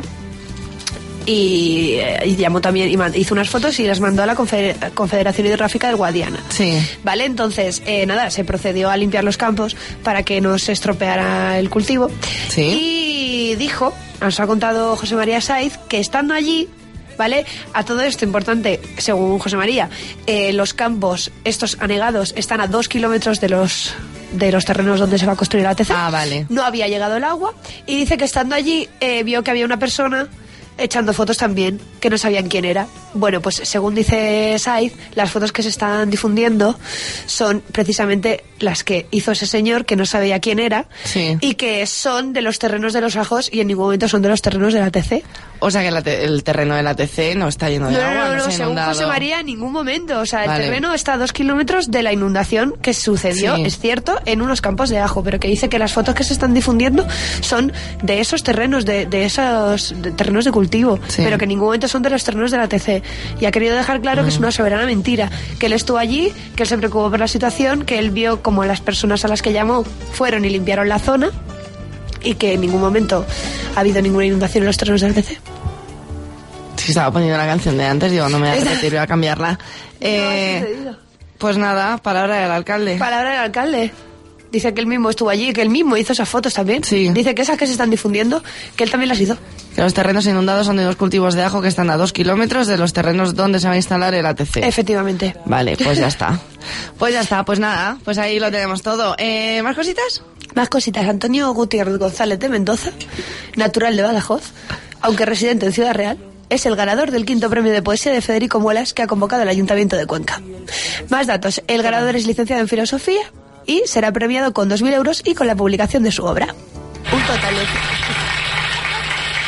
y, eh, y llamó también, y man- hizo unas fotos y las mandó a la Confe- Confederación Hidrográfica del Guadiana. Sí. Vale, entonces, eh, nada, se procedió a limpiar los campos para que no se estropeara el cultivo. Sí. Y dijo, nos ha contado José María Saiz, que estando allí, ¿vale? A todo esto, importante, según José María, eh, los campos, estos anegados, están a dos kilómetros de los de los terrenos donde se va a construir la A T C. Ah, vale. No había llegado el agua, y dice que estando allí eh, vio que había una persona echando fotos también, que no sabían quién era. Bueno, pues según dice Saiz, las fotos que se están difundiendo son precisamente las que hizo ese señor, que no sabía quién era, Sí. y que son de los terrenos de los ajos, y en ningún momento son de los terrenos del A T C. O sea que la te- el terreno del A T C no está lleno de No, no, agua, no, no, no, se ha según inundado. José María, en ningún momento. O sea, el Vale. terreno está a dos kilómetros de la inundación que sucedió, Sí. es cierto, en unos campos de ajo, pero que dice que las fotos que se están difundiendo son de esos terrenos, de, de esos de terrenos de cultivo, Sí. pero que en ningún momento son de los terrenos del A T C. Y ha querido dejar claro que es una soberana mentira, que él estuvo allí, que él se preocupó por la situación, que él vio como las personas a las que llamó fueron y limpiaron la zona, y que en ningún momento ha habido ninguna inundación en los terrenos del A T C. Sí, estaba poniendo la canción de antes, digo, no me voy a repetir, voy a cambiarla. Eh, pues nada, palabra del alcalde. Palabra del alcalde. Dice que él mismo estuvo allí, que él mismo hizo esas fotos también. Sí. Dice que esas que se están difundiendo, que él también las hizo. Que los terrenos inundados son de unos cultivos de ajo que están a dos kilómetros de los terrenos donde se va a instalar el A T C. Efectivamente. Vale, pues ya está. Pues ya está, pues nada, pues ahí lo tenemos todo. Eh, ¿Más cositas? Más cositas. Antonio Gutiérrez González de Mendoza, natural de Badajoz, aunque residente en Ciudad Real, es el ganador del quinto premio de poesía de Federico Muelas que ha convocado el Ayuntamiento de Cuenca. Más datos. El ganador es licenciado en Filosofía y será premiado con dos mil euros y con la publicación de su obra. Un total de... Un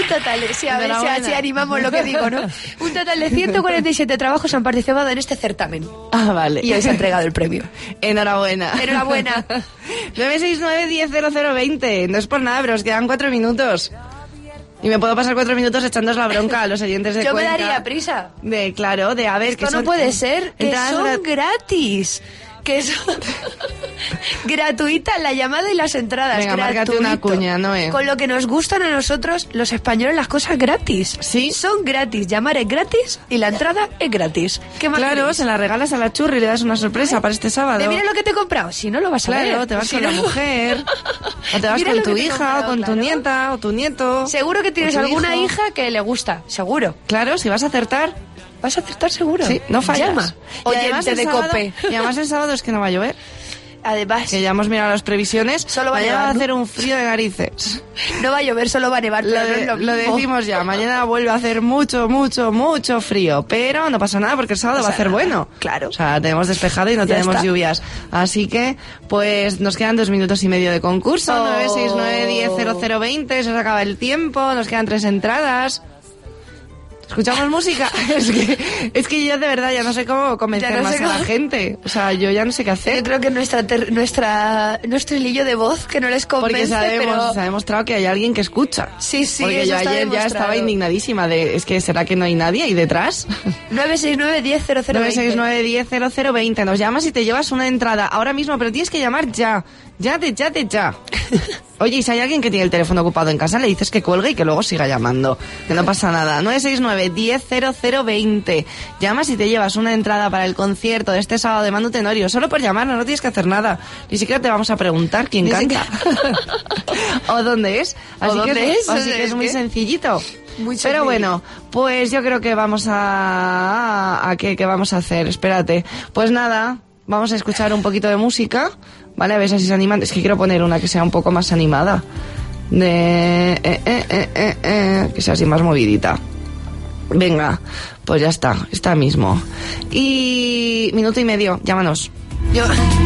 total, de- sí, a ver si, Enhorabuena. si animamos lo que digo, ¿no? Un total de ciento cuarenta y siete trabajos han participado en este certamen. Ah, vale. Y hoy se ha entregado el premio. Enhorabuena. Enhorabuena. nueve seis nueve, diez cero cero veinte. No es por nada, pero os quedan cuatro minutos. Y me puedo pasar cuatro minutos echándoos la bronca a los oyentes de Yo me Cuenca. daría prisa. De, claro, de a ver... Esto que no son- puede ser, que entradas son grat- gratis. Que son gratuitas la llamada y las entradas. Venga, márcate gratuito. una cuña, Noé. Con lo que nos gustan a nosotros, los españoles, las cosas gratis. Sí. Son gratis. Llamar es gratis y la entrada es gratis. ¿Qué más Claro, queréis? se la regalas a la churri y le das una sorpresa para este sábado. De mira lo que te he comprado. Si no lo vas a ver. Claro, te vas Si con no- la mujer, o te vas Mira con lo tu que te he hija, o comprado, con tu claro. nieta, o tu nieto. Seguro que tienes o tu alguna hijo. hija que le gusta. Seguro. Claro, si vas a acertar, Vas a acertar seguro. sí, no fallas. Llama. Y además Oyente el de sábado- Cope. Y además el sábado es que no va a llover. Además, Que ya hemos mirado las previsiones. Solo va a Mañana nevar, va a ¿no? hacer un frío de narices. no va a llover, solo va a nevar. Lo, pero no de- es lo lo mismo. decimos ya, mañana vuelve a hacer mucho, mucho, mucho frío, pero no pasa nada porque el sábado No va a pasa ser nada, bueno. claro. O sea, tenemos despejado y no Ya tenemos está. lluvias. Así que, pues, nos quedan dos minutos y medio de concurso. Oh. nueve seis nueve, diez cero cero veinte, se os acaba el tiempo, nos quedan tres entradas. ¿Escuchamos música? Es que, es que yo de verdad ya no sé cómo convencer Ya no más sé a la cómo- gente. O sea, yo ya no sé qué Yo hacer. creo que nuestra, ter- nuestra nuestro hilillo de voz que no les convence, Porque se ha, demo- pero... se ha demostrado que hay alguien que escucha. Sí, sí, Porque eso yo está ayer ya demostrado. estaba indignadísima de, es que ¿será que no hay nadie ahí detrás? nueve seis nueve, diez cero cero nueve seis nueve, diez cero cero veinte. Nos llamas y te llevas una entrada ahora mismo, pero tienes que llamar ya. Ya, de ya, de ya. Oye, y si hay alguien que tiene el teléfono ocupado en casa, le dices que cuelgue y que luego siga llamando. Que no pasa nada. nueve seis nueve, diez cero cero veinte. Llamas y te llevas una entrada para el concierto de este sábado de Manu Tenorio. Solo por llamarnos, no tienes que hacer nada. Ni siquiera te vamos a preguntar quién Ni canta. o dónde es. Así ¿O que dónde es? Así que es Es muy que- sencillito. Muy Pero sencillo. bueno, pues yo creo que vamos a... ¿A qué, qué vamos a hacer? Espérate. Pues nada, vamos a escuchar un poquito de música, ¿vale? A ver si se animan. Es que quiero poner una que sea un poco más animada. De... eh, eh, eh, eh, eh, que sea así más movidita. Venga, pues ya está, está mismo. Y... minuto y medio, llámanos. Yo...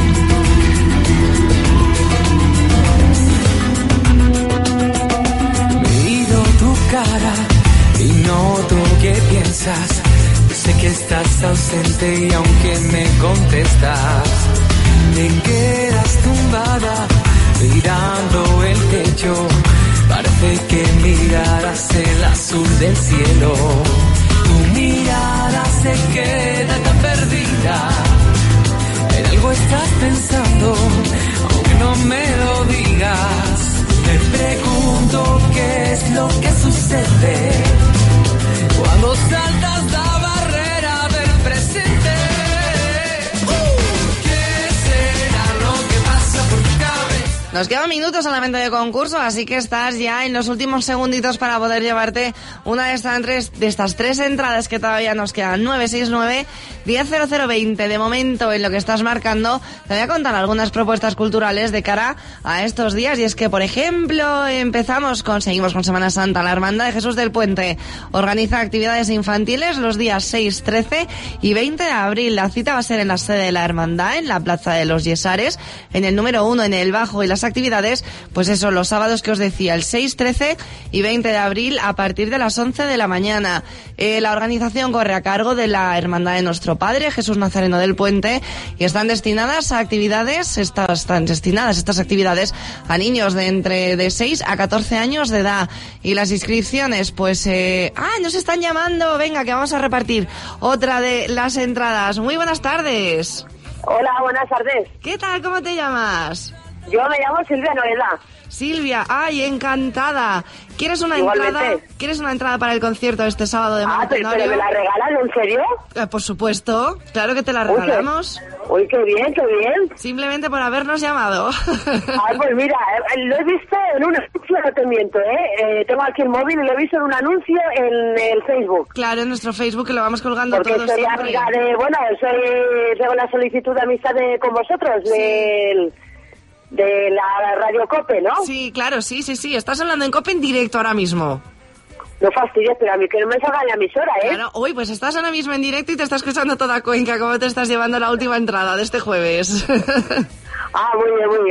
Miro tu cara y noto que piensas. Yo sé que estás ausente y aunque me contestas, te quedas tumbada mirando el techo. Parece que miraras el azul del cielo. Tu mirada se queda tan perdida. En algo estás pensando, aunque no me lo digas. Me pregunto qué es lo que sucede cuando saltas la barrera del presente. ¿Qué será lo que pasa por tu cabeza? Nos quedan minutos solamente de concurso, así que estás ya en los últimos segunditos para poder llevarte una de estas tres, de estas tres entradas que todavía nos quedan. nueve seis nueve, diez cero cero veinte. De momento, en lo que estás marcando, te voy a contar algunas propuestas culturales de cara a estos días. Y es que, por ejemplo, empezamos con, seguimos con Semana Santa. La Hermandad de Jesús del Puente organiza actividades infantiles los días seis, trece y veinte de abril. La cita va a ser en la sede de la Hermandad, en la Plaza de los Yesares, en el número uno, en el Bajo, y las actividades, pues eso, los sábados que os decía, el seis, trece y veinte de abril a partir de las once de la mañana. Eh, la organización corre a cargo de la Hermandad de Nuestro Padre, Jesús Nazareno del Puente, y están destinadas a actividades, estas, están destinadas estas actividades a niños de entre de seis a catorce años de edad. Y las inscripciones, pues, eh, ah, nos están llamando, venga, que vamos a repartir otra de las entradas. Muy buenas tardes. Hola, buenas tardes. ¿Qué tal? ¿Cómo te llamas? Yo me llamo Silvia Noela. Silvia, ay, encantada. ¿Quieres una Igualmente. entrada? ¿Quieres una entrada para el concierto de este sábado de Ah, Manu pero, pero Tenorio? ¿me la regalan? ¿En serio? Eh, por supuesto, claro que te la Uy, qué- regalamos. Uy, qué bien, qué bien. Simplemente por habernos llamado. Ah, pues mira, eh, lo he visto en un anuncio, no te miento, ¿eh? Eh, Tengo aquí el móvil y lo he visto en un anuncio en el Facebook. Claro, en nuestro Facebook, que lo vamos colgando Porque todos soy siempre. amiga de, bueno, soy, tengo la solicitud de amistad de, con vosotros, del, de la Radio Cope, ¿no? Sí, claro, sí, sí, sí. Estás hablando en COPE en directo ahora mismo. No fastidies, pero a mí que no me salga en la emisora, ¿eh? Claro, uy, pues estás ahora mismo en directo y te está escuchando toda Cuenca. ¿Cómo te estás llevando la última entrada de este jueves? Ah, muy bien, muy bien.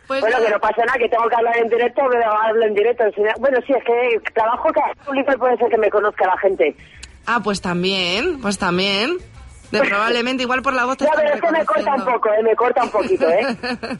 Pues bueno, nada. que no pasa nada, que tengo que hablar en directo, pero hablo en directo. Bueno, sí, es que trabajo que público y puede ser que me conozca la gente. Ah, pues también, pues también. De, probablemente, igual por la voz te No, están pero es que me corta un reconociendo. poco, ¿eh? Me corta un poquito, ¿eh?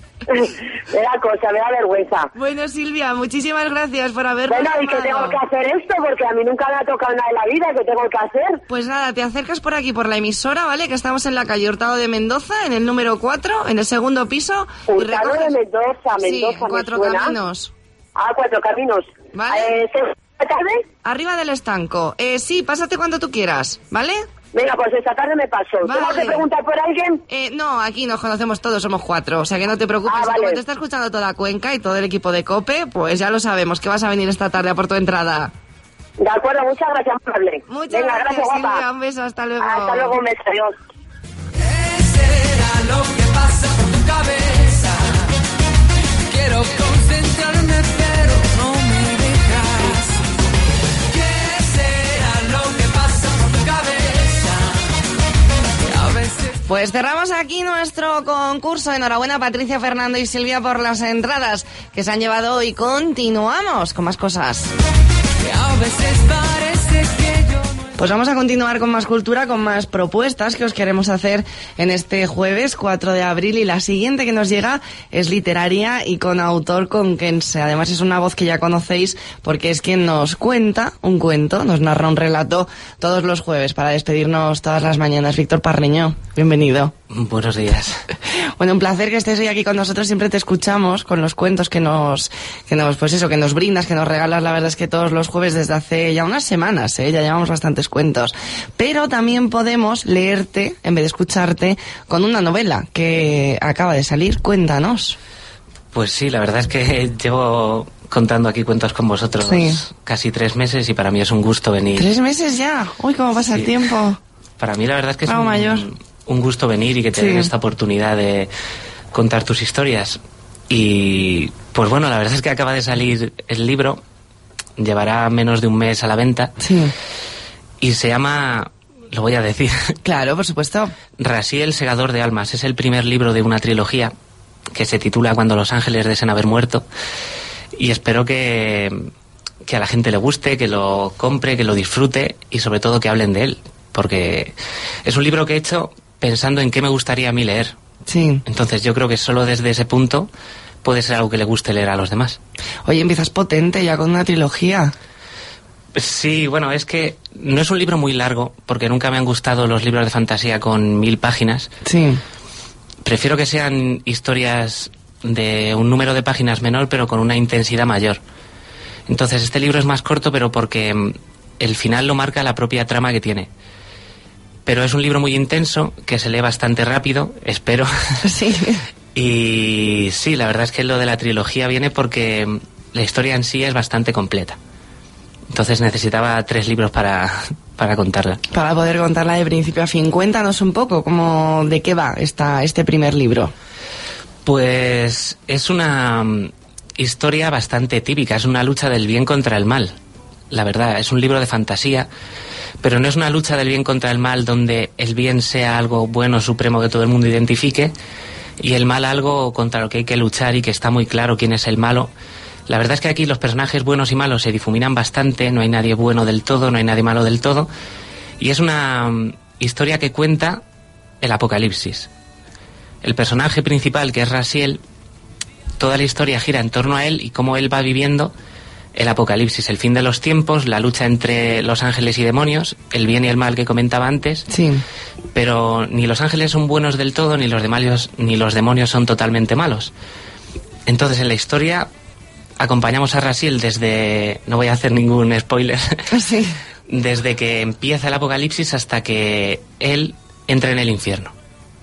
me da cosa, me da vergüenza. Bueno, Silvia, muchísimas gracias por habernos Bueno, y que llamado. tengo que hacer esto, porque a mí nunca me ha tocado nada en la vida, que tengo que hacer. Pues nada, te acercas por aquí, por la emisora, ¿vale? Que estamos en la calle Hurtado de Mendoza, en el número cuatro, en el segundo piso. y Hurtado recoges- de Mendoza, Sí, Mendoza, me Cuatro suena. Caminos. Ah, Cuatro Caminos. Vale. Eh, ¿seis de la tarde? Arriba del estanco. Eh, sí, pásate cuando tú quieras, ¿vale? Venga, pues esta tarde me paso. Vale. ¿Tengo que preguntar por alguien? Eh, no, aquí nos conocemos todos, somos cuatro, o sea que no te preocupes. Ah, vale. Como te está escuchando toda Cuenca y todo el equipo de COPE, pues ya lo sabemos, que vas a venir esta tarde a por tu entrada. De acuerdo, muchas gracias, amable. Muchas Venga, gracias, gracias, guapa. Silvia, un beso, hasta luego. Hasta luego, un beso, adiós. ¿Qué será lo que pasa por tu cabeza? Quiero concentrarme, pero no me dejas. ¿Qué será lo que pasa por tu cabeza? Que a veces Pues cerramos aquí nuestro concurso. Enhorabuena Patricia, Fernando y Silvia por las entradas que se han llevado hoy. Continuamos con más cosas. que a veces parece que yo no. Pues vamos a continuar con más cultura, con más propuestas que os queremos hacer en este jueves cuatro de abril, y la siguiente que nos llega es literaria y con autor conquense. Además es una voz que ya conocéis porque es quien nos cuenta un cuento, nos narra un relato todos los jueves para despedirnos todas las mañanas. Víctor Parreño, bienvenido. Buenos días. Bueno, un placer que estés hoy aquí con nosotros. Siempre te escuchamos con los cuentos que nos, que nos, pues eso, que nos brindas, que nos regalas. La verdad es que todos los jueves desde hace ya unas semanas, ¿eh? Ya llevamos bastantes cuentos. Pero también podemos leerte, en vez de escucharte, con una novela que acaba de salir. Cuéntanos. Pues sí, la verdad es que llevo contando aquí cuentos con vosotros Sí. casi tres meses y para mí es un gusto venir. ¿Tres meses ya? Uy, cómo pasa el Sí. tiempo. Para mí la verdad es que es Bravo un, mayor. un gusto venir y que te Sí. den esta oportunidad de contar tus historias. Y pues bueno, la verdad es que acaba de salir el libro, llevará menos de un mes a la venta Sí. y se llama, lo voy a decir, Claro, por supuesto. Raziel, segador de almas. Es el primer libro de una trilogía que se titula Cuando los ángeles deseen haber muerto, y espero que, que a la gente le guste, que lo compre, que lo disfrute y sobre todo que hablen de él, porque es un libro que he hecho pensando en qué me gustaría a mí leer. Sí. Entonces yo creo que solo desde ese punto puede ser algo que le guste leer a los demás. Oye, empiezas potente ya con una trilogía. Sí, bueno, es que no es un libro muy largo, porque nunca me han gustado los libros de fantasía con mil páginas. Sí. Prefiero que sean historias de un número de páginas menor, pero con una intensidad mayor. Entonces, este libro es más corto, pero porque mm, el final lo marca la propia trama que tiene. Pero es un libro muy intenso, que se lee bastante rápido, espero. Sí. Y sí, la verdad es que lo de la trilogía viene porque mm, la historia en sí es bastante completa. Entonces necesitaba tres libros para, para contarla. Para poder contarla de principio a fin. Cuéntanos un poco cómo, de qué va esta, este primer libro. Pues es una mm, historia bastante típica, es una lucha del bien contra el mal. La verdad, es un libro de fantasía, pero no es una lucha del bien contra el mal donde el bien sea algo bueno, supremo, que todo el mundo identifique, y el mal algo contra lo que hay que luchar y que está muy claro quién es el malo. La verdad es que aquí los personajes buenos y malos se difuminan bastante, no hay nadie bueno del todo, no hay nadie malo del todo, y es una um, historia que cuenta el apocalipsis. El personaje principal, que es Raziel, toda la historia gira en torno a él y cómo él va viviendo el apocalipsis, el fin de los tiempos, la lucha entre los ángeles y demonios, el bien y el mal que comentaba antes. Sí. Pero ni los ángeles son buenos del todo, ni los demonios, ni los demonios son totalmente malos. Entonces, en la historia acompañamos a Raziel desde, no voy a hacer ningún spoiler, Sí. desde que empieza el apocalipsis hasta que él entra en el infierno.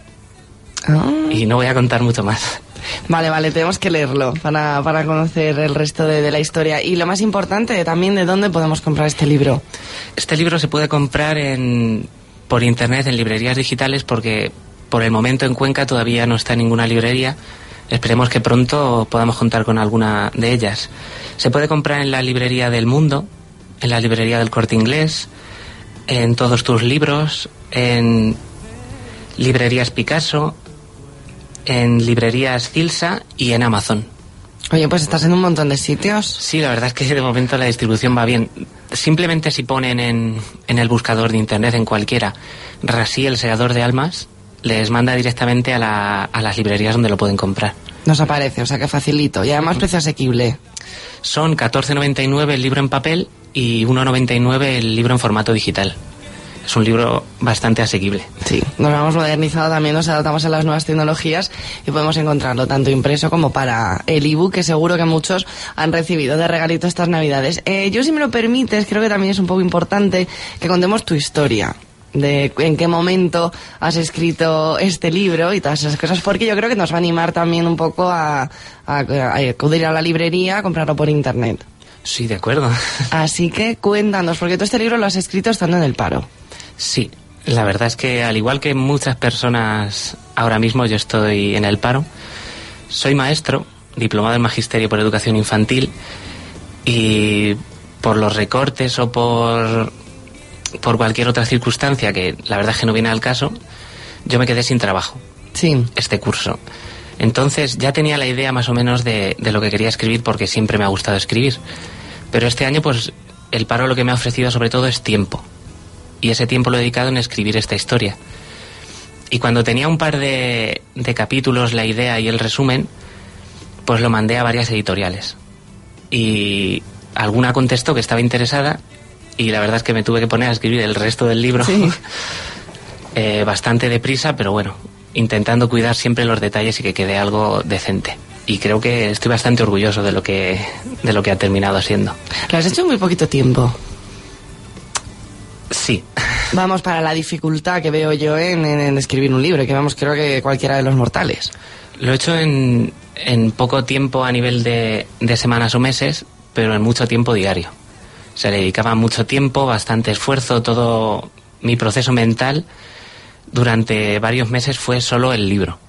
Ah. Y no voy a contar mucho más. Vale, vale, tenemos que leerlo para, para conocer el resto de, de la historia. Y lo más importante también, ¿de dónde podemos comprar este libro? Este libro se puede comprar en, por internet en librerías digitales, porque por el momento en Cuenca todavía no está en ninguna librería. Esperemos que pronto podamos contar con alguna de ellas. Se puede comprar en la librería del Mundo, en la librería del Corte Inglés, en Todos tus libros, en librerías Picasso, en librerías Cilsa y en Amazon. Oye, pues estás en un montón de sitios. Sí, la verdad es que de momento la distribución va bien. Simplemente si ponen en, en el buscador de internet, en cualquiera, Rasí, el segador de almas, les manda directamente a, la, a las librerías donde lo pueden comprar. Nos aparece, o sea que facilito. Y además precio asequible. Son catorce noventa y nueve el libro en papel y uno noventa y nueve el libro en formato digital. Es un libro bastante asequible. Sí, nos hemos modernizado también, nos adaptamos a las nuevas tecnologías y podemos encontrarlo tanto impreso como para el ebook, que seguro que muchos han recibido de regalito estas navidades. Eh, yo, si me lo permites, creo que también es un poco importante que contemos tu historia, de en qué momento has escrito este libro y todas esas cosas, porque yo creo que nos va a animar también un poco a, a, a acudir a la librería, a comprarlo por internet. Sí, de acuerdo. Así que cuéntanos, porque tú este libro lo has escrito estando en el paro. Sí, la verdad es que al igual que muchas personas ahora mismo, yo estoy en el paro. Soy maestro, diplomado en Magisterio por Educación Infantil, y por los recortes o por, por cualquier otra circunstancia que la verdad es que no viene al caso, yo me quedé sin trabajo. Sí. Este curso. Entonces ya tenía la idea más o menos de, de lo que quería escribir, porque siempre me ha gustado escribir. Pero este año, pues, el paro lo que me ha ofrecido sobre todo es tiempo. Y ese tiempo lo he dedicado en escribir esta historia. Y cuando tenía un par de, de capítulos, la idea y el resumen, pues lo mandé a varias editoriales. Y alguna contestó que estaba interesada, y la verdad es que me tuve que poner a escribir el resto del libro. Sí. eh, bastante deprisa, pero bueno, intentando cuidar siempre los detalles y que quede algo decente. Y creo que estoy bastante orgulloso de lo que, de lo que ha terminado siendo. Lo has hecho en muy poquito tiempo. Sí. Vamos, para la dificultad que veo yo en, en, en escribir un libro, que vamos, creo que cualquiera de los mortales. Lo he hecho en, en poco tiempo a nivel de, de semanas o meses, pero en mucho tiempo diario. Se le dedicaba mucho tiempo, bastante esfuerzo, todo mi proceso mental durante varios meses fue solo el libro.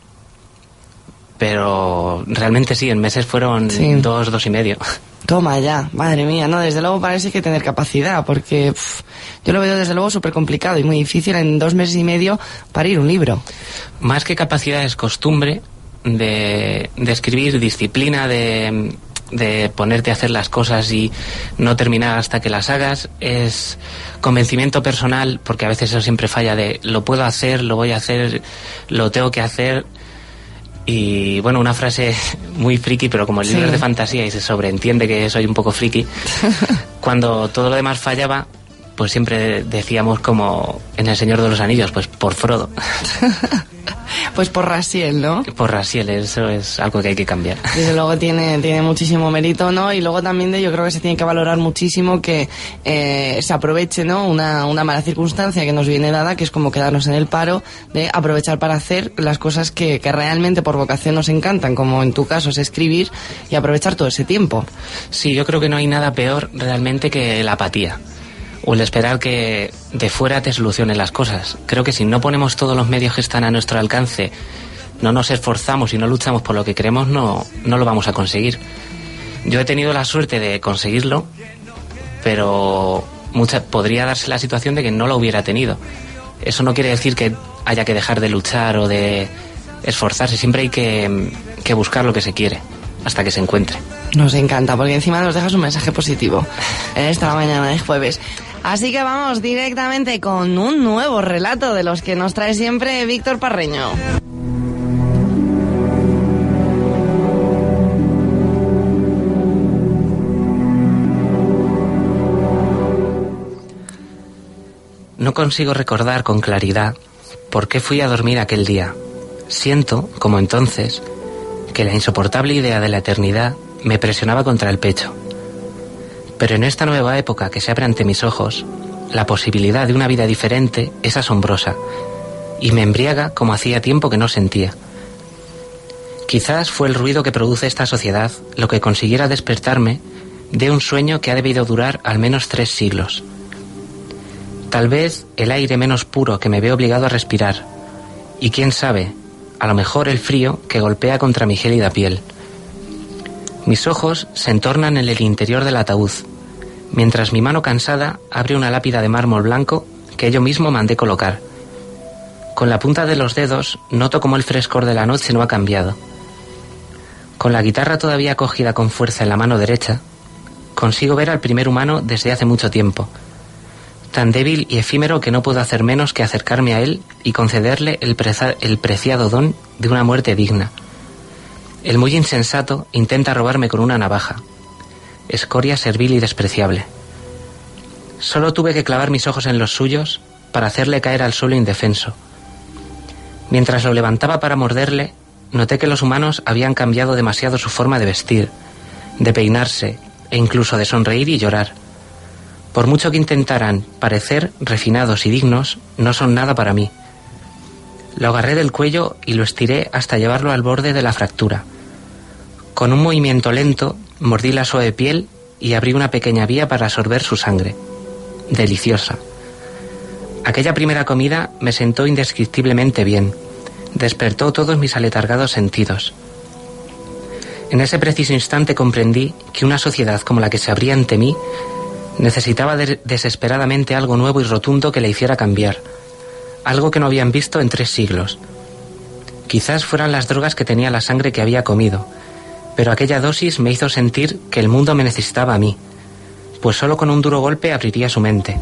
Pero realmente sí, en meses fueron sí. dos, dos y medio. Toma ya, madre mía, no, desde luego parece que tener capacidad, porque pff, yo lo veo desde luego súper complicado y muy difícil en dos meses y medio parir un libro. Más que capacidad es costumbre de, de escribir, disciplina de, de ponerte a hacer las cosas y no terminar hasta que las hagas, es convencimiento personal, porque a veces eso siempre falla, de lo puedo hacer, lo voy a hacer, lo tengo que hacer. Y bueno, una frase muy friki, pero como el libro sí. es de fantasía y se sobreentiende que soy un poco friki, cuando todo lo demás fallaba, pues siempre decíamos como en El Señor de los Anillos, pues por Frodo. Pues por Raziel, ¿no? Por Raziel, eso es algo que hay que cambiar. Desde luego tiene, tiene muchísimo mérito, ¿no? Y luego también de, yo creo que se tiene que valorar muchísimo que eh, se aproveche, ¿no? Una, una mala circunstancia que nos viene dada, que es como quedarnos en el paro, de aprovechar para hacer las cosas que, que realmente por vocación nos encantan, como en tu caso es escribir, y aprovechar todo ese tiempo. Sí, yo creo que no hay nada peor realmente que la apatía. O el esperar que de fuera te solucionen las cosas. Creo que si no ponemos todos los medios que están a nuestro alcance, no nos esforzamos y no luchamos por lo que queremos, no, no lo vamos a conseguir. Yo he tenido la suerte de conseguirlo, pero mucha, podría darse la situación de que no lo hubiera tenido. Eso no quiere decir que haya que dejar de luchar o de esforzarse. Siempre hay que, que buscar lo que se quiere hasta que se encuentre. Nos encanta, porque encima nos dejas un mensaje positivo en esta mañana de jueves. Así que vamos directamente con un nuevo relato de los que nos trae siempre Víctor Parreño. No consigo recordar con claridad por qué fui a dormir aquel día. Siento, como entonces, que la insoportable idea de la eternidad me presionaba contra el pecho. Pero en esta nueva época que se abre ante mis ojos, la posibilidad de una vida diferente es asombrosa y me embriaga como hacía tiempo que no sentía. Quizás fue el ruido que produce esta sociedad lo que consiguiera despertarme de un sueño que ha debido durar al menos tres siglos. Tal vez el aire menos puro que me veo obligado a respirar, y quién sabe, a lo mejor el frío que golpea contra mi gélida piel. Mis ojos se entornan en el interior del ataúd, mientras mi mano cansada abre una lápida de mármol blanco que yo mismo mandé colocar. Con la punta de los dedos noto cómo el frescor de la noche no ha cambiado. Con la guitarra todavía cogida con fuerza en la mano derecha, consigo ver al primer humano desde hace mucho tiempo, tan débil y efímero que no puedo hacer menos que acercarme a él y concederle el, preza- el preciado don de una muerte digna. El muy insensato intenta robarme con una navaja, escoria servil y despreciable. Solo tuve que clavar mis ojos en los suyos para hacerle caer al suelo indefenso. Mientras lo levantaba para morderle, noté que los humanos habían cambiado demasiado su forma de vestir, de peinarse e incluso de sonreír y llorar. Por mucho que intentaran parecer refinados y dignos, no son nada para mí. Lo agarré del cuello y lo estiré hasta llevarlo al borde de la fractura. Con un movimiento lento, mordí la suave piel y abrí una pequeña vía para absorber su sangre. Deliciosa. Aquella primera comida me sentó indescriptiblemente bien. Despertó todos mis aletargados sentidos. En ese preciso instante comprendí que una sociedad como la que se abría ante mí necesitaba de- desesperadamente algo nuevo y rotundo que le hiciera cambiar. Algo que no habían visto en tres siglos. Quizás fueran las drogas que tenía la sangre que había comido, pero aquella dosis me hizo sentir que el mundo me necesitaba a mí, pues solo con un duro golpe abriría su mente.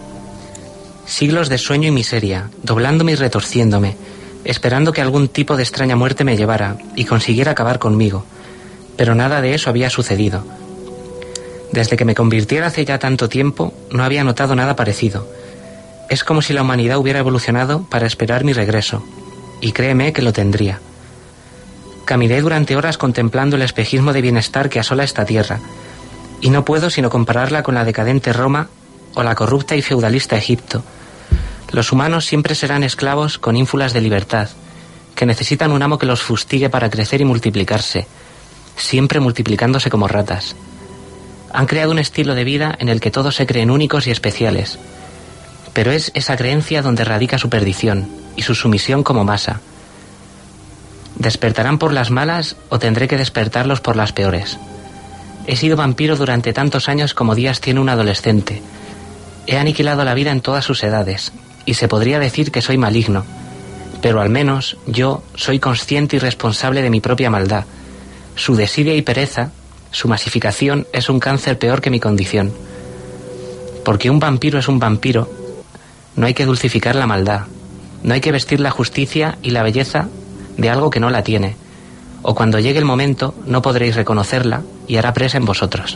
Siglos de sueño y miseria, doblándome y retorciéndome, esperando que algún tipo de extraña muerte me llevara y consiguiera acabar conmigo, pero nada de eso había sucedido. Desde que me convirtiera hace ya tanto tiempo, no había notado nada parecido. Es como si la humanidad hubiera evolucionado para esperar mi regreso, y créeme que lo tendría. Caminé durante horas contemplando el espejismo de bienestar que asola esta tierra, y no puedo sino compararla con la decadente Roma o la corrupta y feudalista Egipto. Los humanos siempre serán esclavos con ínfulas de libertad, que necesitan un amo que los fustigue para crecer y multiplicarse, siempre multiplicándose como ratas. Han creado un estilo de vida en el que todos se creen únicos y especiales, pero es esa creencia donde radica su perdición y su sumisión como masa. ¿Despertarán por las malas o tendré que despertarlos por las peores? He sido vampiro durante tantos años como días tiene un adolescente. He aniquilado la vida en todas sus edades, y se podría decir que soy maligno, pero al menos yo soy consciente y responsable de mi propia maldad. Su desidia y pereza, su masificación es un cáncer peor que mi condición. Porque un vampiro es un vampiro, no hay que dulcificar la maldad, no hay que vestir la justicia y la belleza de algo que no la tiene, o cuando llegue el momento no podréis reconocerla y hará presa en vosotros.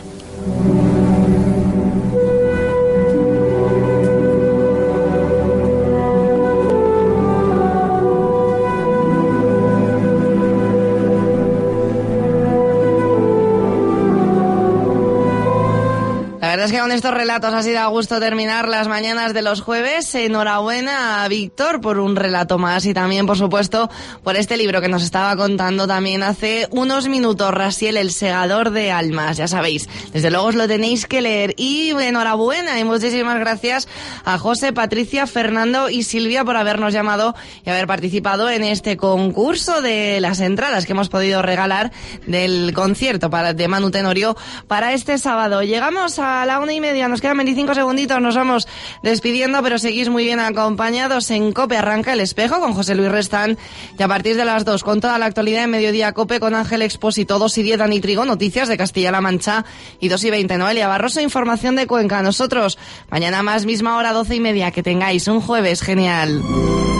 La verdad es que con estos relatos ha sido a gusto terminar las mañanas de los jueves. Enhorabuena a Víctor por un relato más y también, por supuesto, por este libro que nos estaba contando también hace unos minutos, Raziel, El segador de almas. Ya sabéis, desde luego os lo tenéis que leer. Y enhorabuena y muchísimas gracias a José, Patricia, Fernando y Silvia por habernos llamado y haber participado en este concurso de las entradas que hemos podido regalar del concierto para, de Manu Tenorio para este sábado. Llegamos a la una y media, nos quedan veinticinco segunditos, nos vamos despidiendo, pero seguís muy bien acompañados en COPE. Arranca El Espejo con José Luis Restán y a partir de las dos con toda la actualidad en Mediodía COPE con Ángel Expósito, dos y diez Dani Trigo, noticias de Castilla-La Mancha y dos y veinte Noelia Barroso, información de Cuenca. Nosotros mañana más misma hora, doce y media, que tengáis un jueves genial.